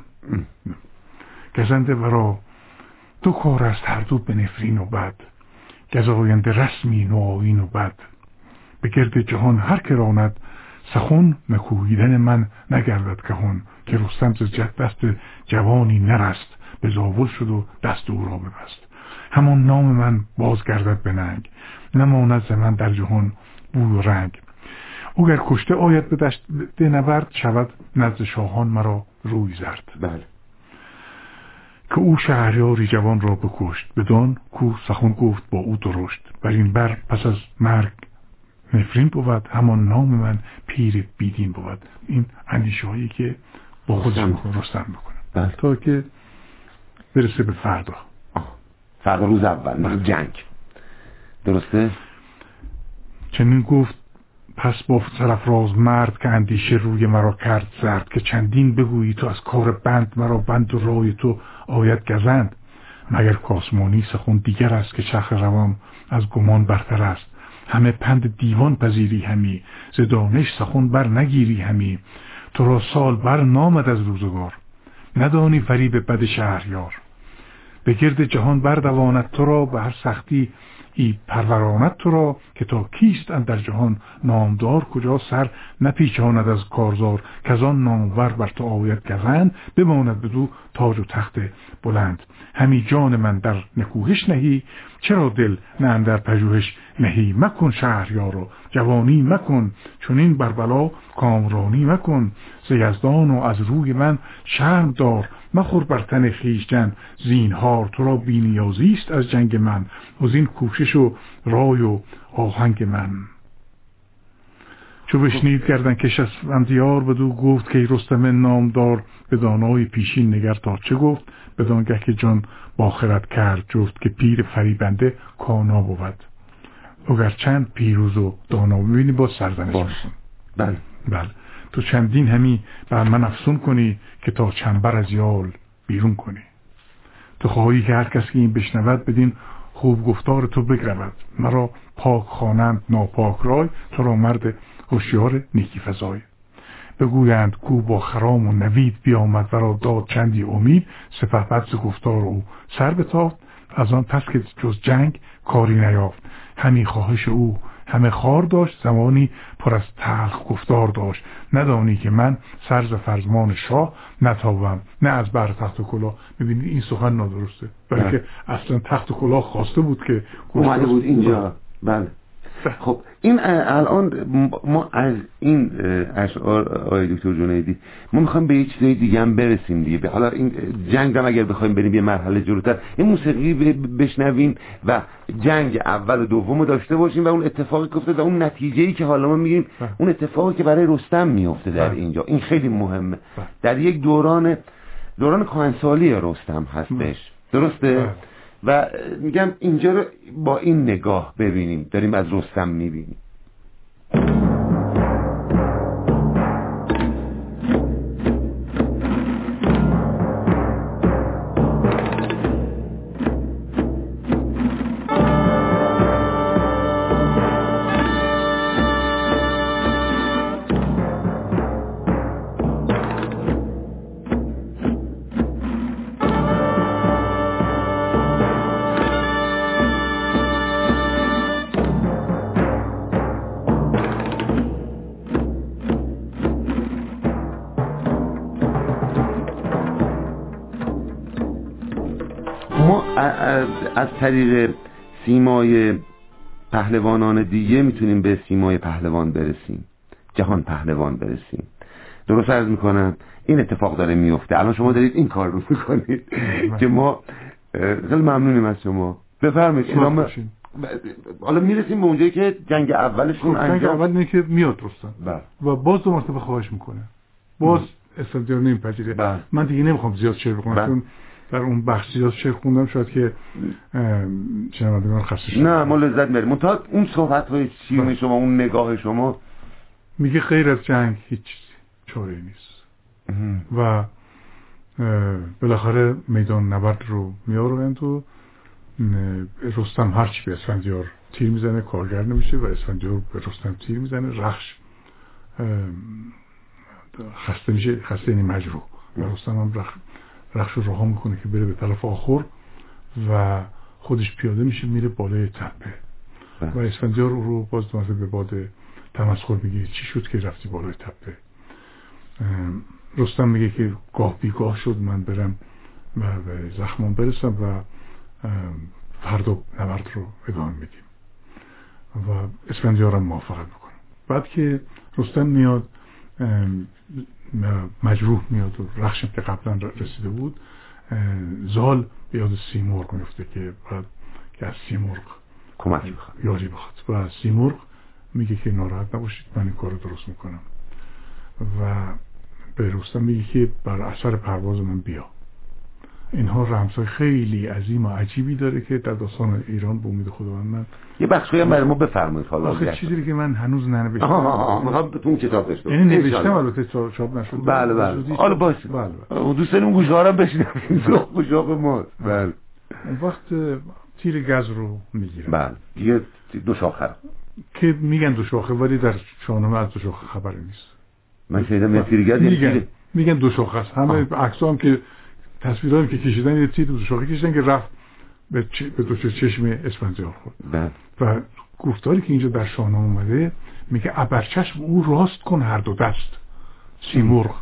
گزنده برا دو کار است هر دو به نفرین و بد، گزاینده رسمی نوآیین و بد. به گرد جهان هر که راند سخن، نکوهیدن من نگردد کهن. که رستم ز دست جوانی نرست، به زاول شد و دست او را ببست. همان نام من بازگردد به ننگ، نماند ز من در جهان بوی و رنگ. او گر کشته آید به دشت نبرد، شود نزد شاهان مرا روی زرد. بله. که او شهریاری جوان را بکشت، بدان کو سخن گفت با او درشت. بر این بر پس از مرگ نفرین بود، همان نام من پیر بیدین بود. این اندیشه هایی که با خودش رستم میکنه تا که برسه به فردا. فردا روز اول جنگ. درسته؟ چنین گفت پس با سرافراز مرد، که اندیشه روی مرا کرد زرد. که چندین بگویی تو از کار بند، مرا بند و رای تو آید گزند. مگر کاسمانی سخن دیگر است، که چرخ روان از گمان برتر است. همه پند دیوان پذیری همی، ز دانش سخن بر نگیری همی. تو را سال بر نامد از روزگار، ندانی فریب بد شهریار. به گرد جهان بردواند تو را، به هر سختی ای پروراند تو را. که تا کیست اندر جهان نامدار، کجا سر نپیچاند از کارزار. که از آن نامور بر تو آید گزند، بماند بدو تاج و تخت بلند. همی جان من در نکوهش نهی، چرا دل نه اندر پژوهش نهی. مکن شهریارا جوانی مکن، چنین بر بلا کامرانی مکن. ز یزدان و از روی من شرم دار، مخور بر تن خویشتن زینهار. تو را بی‌نیازی است از جنگ من، از این کوشش و رای و آهنگ من. چو بشنید گردن کش اسفندیار، بدو گفت که رستم نامدار. به دانای پیشین نگر تا چه گفت، بدانگه که جان با خرد کرد جفت. که پیر فریبنده کانا بود، اگر چند پیروز و دانا. ببینی با سرزنش میکن. بله. تو چندین همی بر من افسون کنی، که تا چنبر از یال بیرون کنی. تو خواهی که هر کس که این بشنود، بدین خوب گفتار تو بگرود. مرا پاک خوانند ناپاک رای، تو را مرد هوشیار نیکی فزای. بگویند کو با خرام و نوید، بیامد ورا داد چندی امید. سپهبد ز گفتار او سر بتافت، از آن پس که جز جنگ کاری نیافت. همی خواهش او همه خار داشت، زمانی پر از تلخ گفتار داشت. ندانی که من سر ز فرمان شاه نتابم، نه از بر تخت و کلاه. ببینید این سخن نادرسته، برای که اصلا تخت و کلاه خواسته بود که اومده بود اینجا. بله. خب این الان ما از این اشعار آقای دکتر جنیدی ما میخوایم به یه چیزای دیگه هم برسیم دیگه. حالا این جنگ هم اگر بخوایم بریم یه مرحله جلوتر، این موسیقی بشنویم و جنگ اول و دوم رو داشته باشیم و اون اتفاقی که افتاد و اون نتیجه‌ای که حالا ما میگیم اون اتفاقی که برای رستم میفته در اینجا، این خیلی مهمه. در یک دوران کهنسالی رستم هستش، درسته؟ و میگم اینجا رو با این نگاه ببینیم، داریم از رستم میبینیم. از طریق سیمای پهلوانان دیگه میتونیم به سیمای پهلوان برسیم، جهان پهلوان برسیم. درست عرض میکنم این اتفاق داره میفته، الان شما دارید این کار رو میکنید که ما خیلی ممنونیم از شما. بفرمایید. حالا میرسیم به اونجایی که جنگ اولشون انجام. جنگ اول اینه که میاد رستم و باز دو مرتبه خواهش میکنه، باز اسفندیار نمیپذیره. من دیگه نمیخوام زیاد شعر بخونم چون در اون بخش زیاد شعر خوندم، شاید که شنوندگان خسته شدن. نه ما لذت میبریم. منتها اون صحبت‌های شیرین شما، اون نگاه شما، میگه غیر از جنگ هیچ چاره نیست و بالاخره میدان نبرد رو میآورند و رستم هرچی به اسفندیار تیر میزنه کارگر نمیشه و اسفندیار به رستم تیر میزنه، رخش خسته میشه، خسته یعنی مجروح، و رستم هم رخش رو رها میکنه که بره به طرف آخر و خودش پیاده میشه میره بالای تپه و اسفندیار رو باز دوازه به باد تمسخر میگه چی شد که رفتی بالای تپه. رستم میگه که گاه بیگاه شد من برم و به زخمم برسم و فردا نبرد رو ادامه میدیم و اسفندیار هم موافقت میکنه. بعد که رستم میاد مجروح میاد و رخشم که قبلا رسیده بود، زال به یاد سیمرغ میفته که بعد که از سیمرغ کمک میخواد، یاری بخواد و سیمرغ میگه که ناراحت نباشید من این کار رو درست میکنم و به رستم میگه که بر اثر پرواز من بیا. اینها رمزهای خیلی عظیم و عجیبی داره که در داستان ایران به امید خداوند من یه بخشی هم برای ما بفرمایید. حالا آخه چیزی که من هنوز ننوشتم میخوام تو کتاب بشه، یعنی نوشتم البته چاپ نشد. بله حالا باشه. دوست داریم گوشه ها رو بشنویم، ذوق و شوق ما. بله اون وقت تیر گز رو میگیرن. بله دیگه دو شاخه که میگن دو شاخه، ولی در شاهنامه از دو شاخه خبری نیست. من شنیدم یه تیر گز میگن دو شاخه است. همه عکس‌ها هم که تصویرایی که کشیدن یه تیر دو شاخه کشیدن که رفت به دو چشم اسفندیار خورد. و گفتاری که اینجا در شاهنامه اومده میگه ابرچشم او راست کن هر دو دست سیمرغ.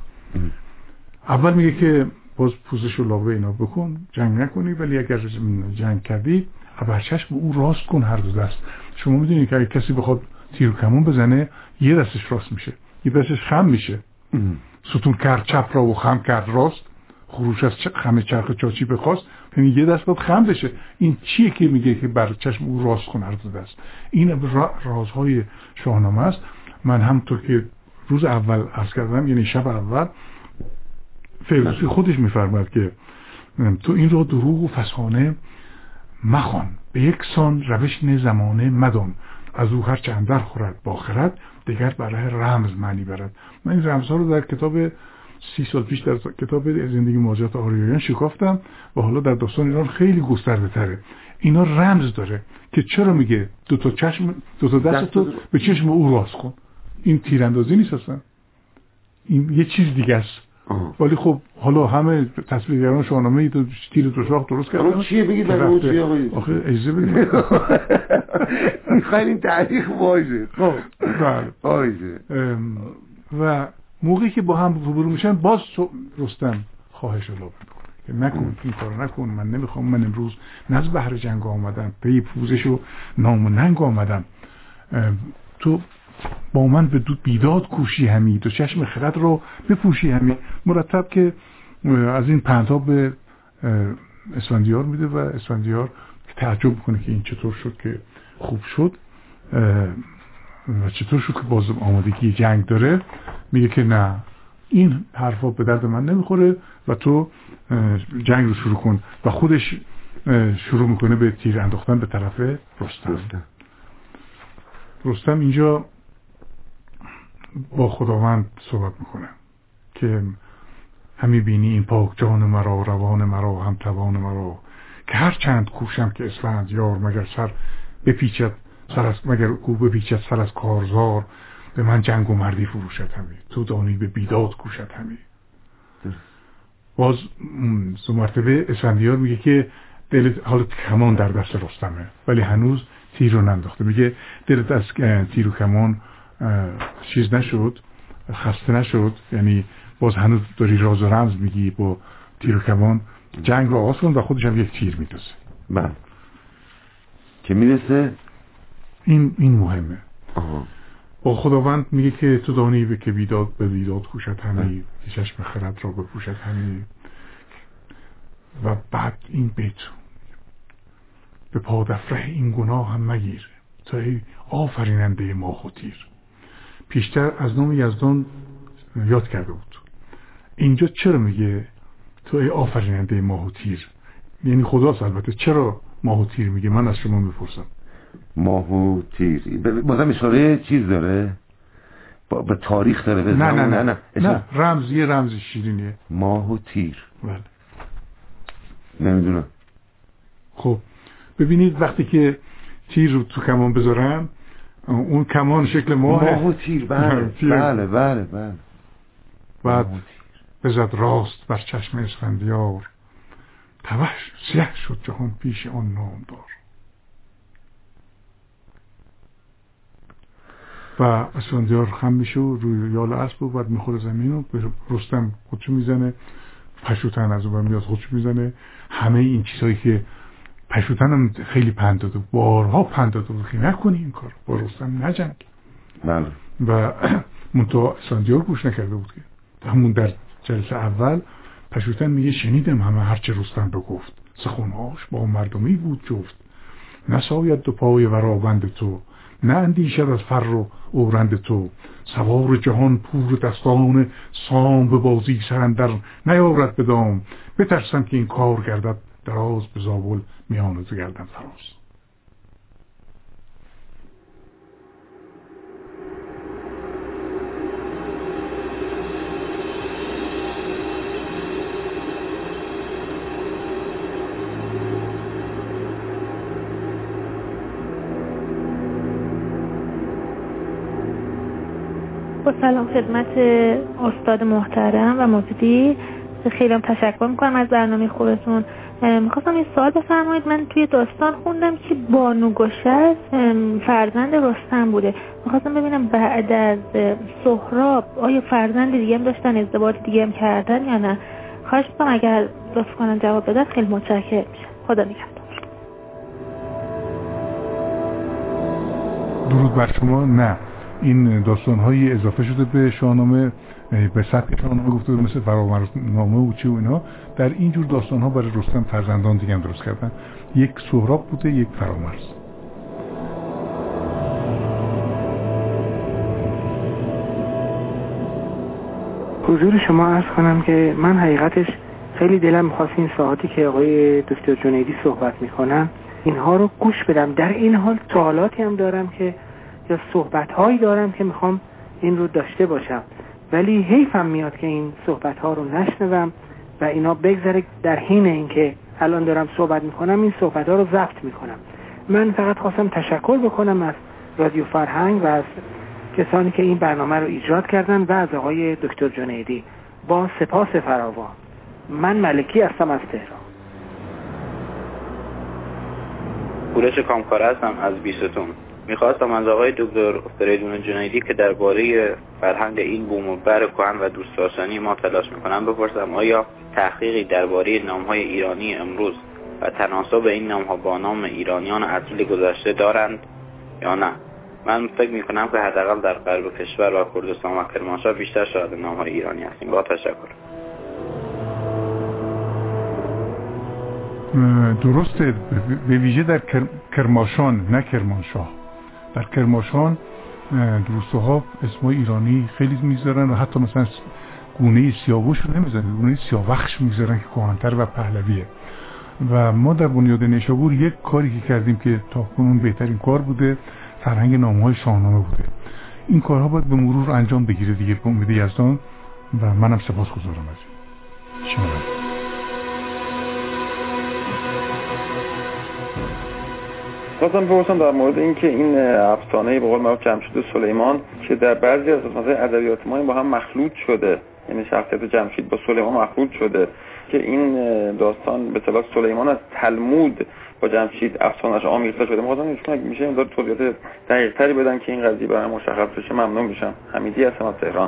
اول میگه که باز پوزش و لابه اینا بکن، جنگ نکنی، ولی اگر جنگ کردی ابرچشم او راست کن هر دو دست. شما میدونید که اگه کسی بخواد تیر و کمون بزنه یه دستش راست میشه، یه دستش خم میشه. ستون کرد چپ را و خم کرد راست، خروش از خم چرخ چاچی بخواست، یعنی یه دست باید خم بشه. این چیه که میگه که بر چشم او راست کن هر دو دست؟ این رازهای شاهنامه است. من همونطور که روز اول عرض کردم، یعنی شب اول، فردوسی خودش میفرماید که تو این را دروغ و فسانه مخوان، به یک سان روش زمانه مدان، از او هر چه اندر خورد با خرد، دیگر برای رمز معنی برد. من این رمزها رو در کتاب 30 سال پیش در کتاب زندگی مواجهات آریایان شکافتم و حالا در داستان ایران خیلی گسترده تره. اینا رمز داره که چرا میگه دو تا دست تو به چشم او راست کن. این تیراندازی نیست اصلا، این یه چیز دیگه است. ولی خب حالا همه تصویرگران شاهنامه تیر دو شاخ درست کردن. حالا چیه بگید برای اون چیه آقای؟ آخه اجازه بدید. میخواین این تاریخ واژه. خب واژه. و موقعی که با هم روبرو میشن باز رستم خواهش رو میکنه که نکن این کارو نکن، من نمیخوام، من امروز نه از بحر جنگ آمدم، به پوزش و نام و ننگ آمدم، تو با من به دود بیداد کوشی همی، تو چشم خرد رو بپوشی همی. مرتب که از این پندها به اسفندیار میده و اسفندیار تعجب میکنه که این چطور شد که خوب شد و چطور شد که باز آمادگی جنگ داره. میگه که نه، این حرفا به درد من نمیخوره و تو جنگ رو شروع کن و خودش شروع میکنه به تیر انداختن به طرف رستم اینجا با خداوند صحبت میکنه که همی بینی این پاک جان مرا، روان مرا، هم توان مرا، که هر چند کوشم که اسفندیار مگر سر بپیچد مگر او بپیچد سر از کارزار، به من جنگ و مردی فروشد همی، تو دانی به بیداد کوشد همی. باز دو مرتبه اسفندیار میگه که دلت، حالا کمان در دست رستمه ولی هنوز تیر رو ننداخته، میگه دلت از تیر و کمان چیز نشد، خسته نشد، یعنی باز هنوز داری راز و رمز میگی، با تیر و کمان جنگ رو آغاز کن و خودش هم یک تیر میدازه. بله که میرسه این مهمه. با خداوند میگه که تو دانی به که بیداد به بیداد کوشد همی، که چشم خرد را بپوشد همی. و بعد این بیت به پادفره این گناه هم مگیر، تا ای آفریننده ماه و تیر. پیشتر از نام یزدان یاد کرده بود، اینجا چرا میگه تو ای آفریننده ماه و تیر؟ یعنی خداست البته، چرا ماه و تیر میگه؟ من از شما میپرسم. ماه و تیر بازم اشاره چیز داره؟ به تاریخ داره؟ نه رمز، یه رمز شیرینیه، ماه و تیر. بله نمیدونم. خب ببینید وقتی که تیر رو تو کمان بذارم، اون کمان شکل ماه و تیر. بله. بعد بزد راست بر چشم اسفندیار، توش سیه شد جهان پیش آن نامدار. و اسفندیار خم میشه و روی یال اسب و بعد میخوره زمین و رستم خودشو میزنه، پشوتن از اون میاد خودشو میزنه. همه این چیزهایی که پشوتن هم خیلی پند داده، بارها پند داده بود که نکنی این کار، با رستم نجنگ. بله. و منتها اسفندیار گوش نکرده بود که همون در جلسه اول پشوتن میگه شنیدم همه هرچه رستم بگفت، سخنهاش با مردمی بود جفت. نساید دو پای ورابند تو، نه اندیشد از فر و اورند تو. سوار جهان پور دستان سام، به بازی سرندر نیارد بدام. بترسم که این کار گردد دراز، به زابل میان دو گردن فراز. با سلام خدمت استاد محترم و مفیدی، خیلی هم تشکر میکنم از برنامه خوبتون. میخواستم این سوال بفرمایید، من توی داستان خوندم که بانوگشت فرزند رستم بوده، میخواستم ببینم بعد از سهراب آیا فرزند دیگه هم داشتن، ازدواج دیگه هم کردن یا نه؟ خواهش میکنم اگر لطف کنن جواب بدن خیلی متشکرم میشم. خدا نگهدار. درود بر شما. نه، این داستان‌های اضافه شده به شاهنامه، به سطح شاهنامه گفته مثل فرامرزنامه و چه و اینا. در این جور داستان‌ها برای رستم فرزندان دیگه هم درست کردن، یک سهراب بوده، یک فرامرز. حضور شما عرض کنم که من حقیقتش خیلی دلم می‌خواست این ساعتی که آقای دکتر جنیدی صحبت می‌کنن اینها رو گوش بدم. در این حال سوالاتی هم دارم که یا صحبت‌هایی دارم که میخوام این رو داشته باشم، ولی حیفم میاد که این صحبت‌ها رو نشنوم و اینا بگذره. در حین اینکه الان دارم صحبت میکنم این صحبت‌ها رو ضبط میکنم. من فقط خواستم تشکر بکنم از رادیو فرهنگ و از کسانی که این برنامه رو ایجاد کردن و از آقای دکتر جنیدی. با سپاس فراوان. من ملکی هستم از تهران. پورش کامکار هستم از بیستون. میخواستم از آقای دکتر فریدون جنیدی که درباره فرهنگ این بوم و بر کهن و دوست داشتنی ما تلاش میکنم بپرسم آیا تحقیقی درباره نامهای ایرانی امروز و تناسب این نامها با نام ایرانیان اصیل گذشته دارند یا نه؟ من فکر میکنم که حداقل در غرب کشور و کردستان و کرمانشاه بیشتر شاهد نامهای ایرانی هستیم. با تشکر. درسته، به ویژه در کرمانشاه نه کرمانشاه. در کرمانشاه روستاها اسمای ایرانی خیلی میذارن و حتی مثلا گونه سیاوش رو نمیذارن، گونه سیاوخش میذارن که کهن‌تر و پهلویه. و ما در بنیاد نیشابور یک کاری که کردیم که تا کنون بهترین کار بوده، فرهنگ نامه‌های شاهنامه بوده. این کارها باید به مرور انجام بگیره دیگه به امید یزدان و منم سپاسگزارم از شما. خواستم بپرسم در مورد اینکه این افسانه به قول معروف جمشید سلیمان که در بعضی از افسانه‌های ادبیات ما با هم مخلوط شده، یعنی شخصیت جمشید با سلیمان مخلوط شده، که این داستان به اصطلاح سلیمان از تلمود با جمشید افسانه‌اش آمیخته شده. می‌خواستم ایشون اگه میشه این داره توضیحات دقیق‌تری بدن که این قضیه برام مشخص بشه ممنون میشم. حمیدی هستم از تهران.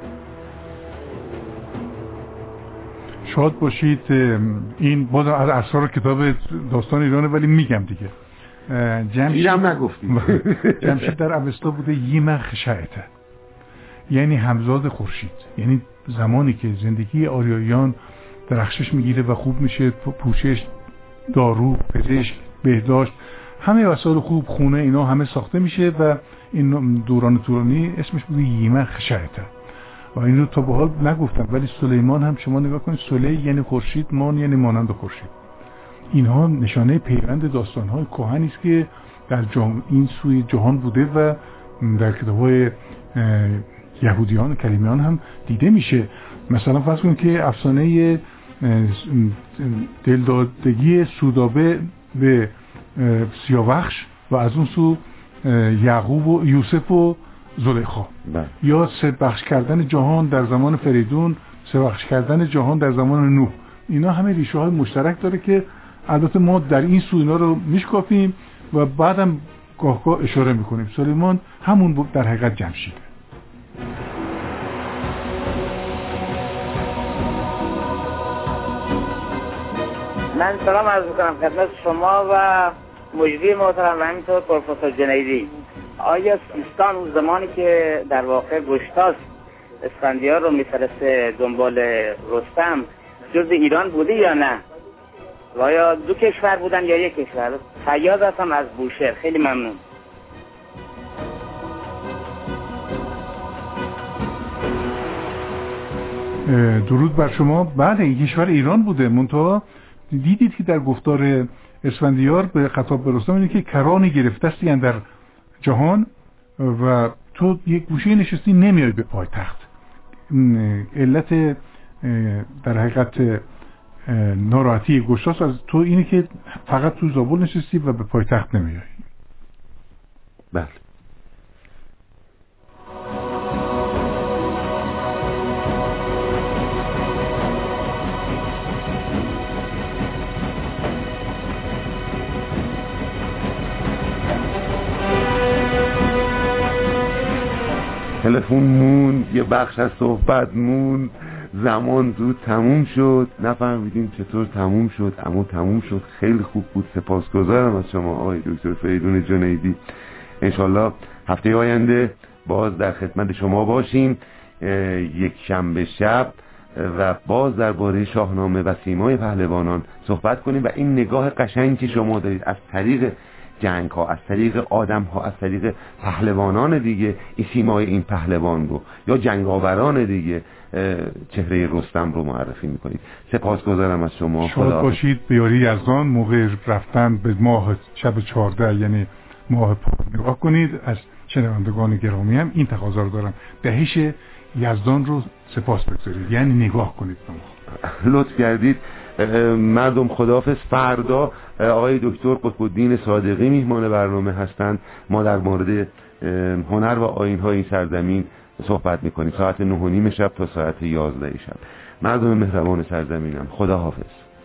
شاد باشید. این باز از اسرار کتاب داستان ایرانه ولی میگم دیگه. جمشید هم نگفتیم. جمشید در اوستا بوده یمخ شعته، یعنی همزاد خورشید، یعنی زمانی که زندگی آریاییان درخشش میگیره و خوب میشه، پوشش، دارو، پزشک، بهداشت، همه وسایل خوب، خونه، اینا همه ساخته میشه و این دوران طولانی اسمش بوده یمخ شعته. و این رو تا به حال نگفتم ولی سلیمان هم شما نگاه کنید، سلی یعنی خورشید، مان یعنی مانند خورشید. اینها نشانه پیوند داستان‌های کهنی است که در این سوی جهان بوده و در کتاب‌های یهودیان و کلیمیان هم دیده میشه. مثلا فرض کنید که افسانه دلدادگی سودابه به سیاوخش و از اون سو یعقوب و یوسف و زلیخا، یا سه بخش کردن جهان در زمان فریدون، سه بخش کردن جهان در زمان نوح، اینا همه ریشه های مشترک داره که البته ما در این سو اینا رو میشکافیم و بعدم گاه اشاره میکنیم. سلیمان همون در حقیقت جمشیده. من سلام عرض میکنم خدمت شما و مجری محترم و همینطور پروفسور جنیدی. آیا سیستان اون زمانی که در واقع گشتاس اسفندیار رو میفرسته دنبال رستم جز ایران بوده یا نه؟ و آیا دو کشور بودن یا یک کشور؟ فیاض هستم از بوشهر. خیلی ممنون. درود بر شما. بله این کشور ایران بوده، منتها دیدید که در گفتار اسفندیار به خطاب به رستم اینه که کرانی گرفته استی در جهان و تو یک گوشه نشستی نمیای به پایتخت. علت در حقیقت ناراحتی گشتاس از تو اینه که فقط تو زابل نشستی و به پایتخت نمیای. بله. تلفن مون، یه بخش از صحبت مون، زمان زود تموم شد، نفهمیدیم چطور تموم شد اما تموم شد. خیلی خوب بود. سپاسگزارم از شما آقای دکتر فریدون جنیدی. انشالله هفته آینده باز در خدمت شما باشیم، یک شنبه شب، و باز درباره شاهنامه و سیمای پهلوانان صحبت کنیم و این نگاه قشنگی که شما دارید از طریق جنگ ها، از طریق آدم ها، از طریق پهلوانان دیگه، این سیمای این پهلوان رو یا جنگاوران دیگه، چهره رستم رو معرفی میکنید. سپاسگزارم از شما. شاد باشید. بیاری یزدان موقع رفتن به ماه شب 14 یعنی ماه پار نگاه کنید. از شنوندگان گرامی هم این تقاضا رو دارم، دهش یزدان رو سپاس بگذارید، یعنی نگاه کنید به ما. لطف کردید. مردم خداحافظ. فردا آقای دکتر قطب‌الدین صادقی میهمان برنامه هستند. ما در مورد هنر و آیین‌های این سرزمین صحبت میکنیم، ساعت 9:30 شب تا ساعت 11 شب. مردم مهربان سرزمینم، خدا حافظ.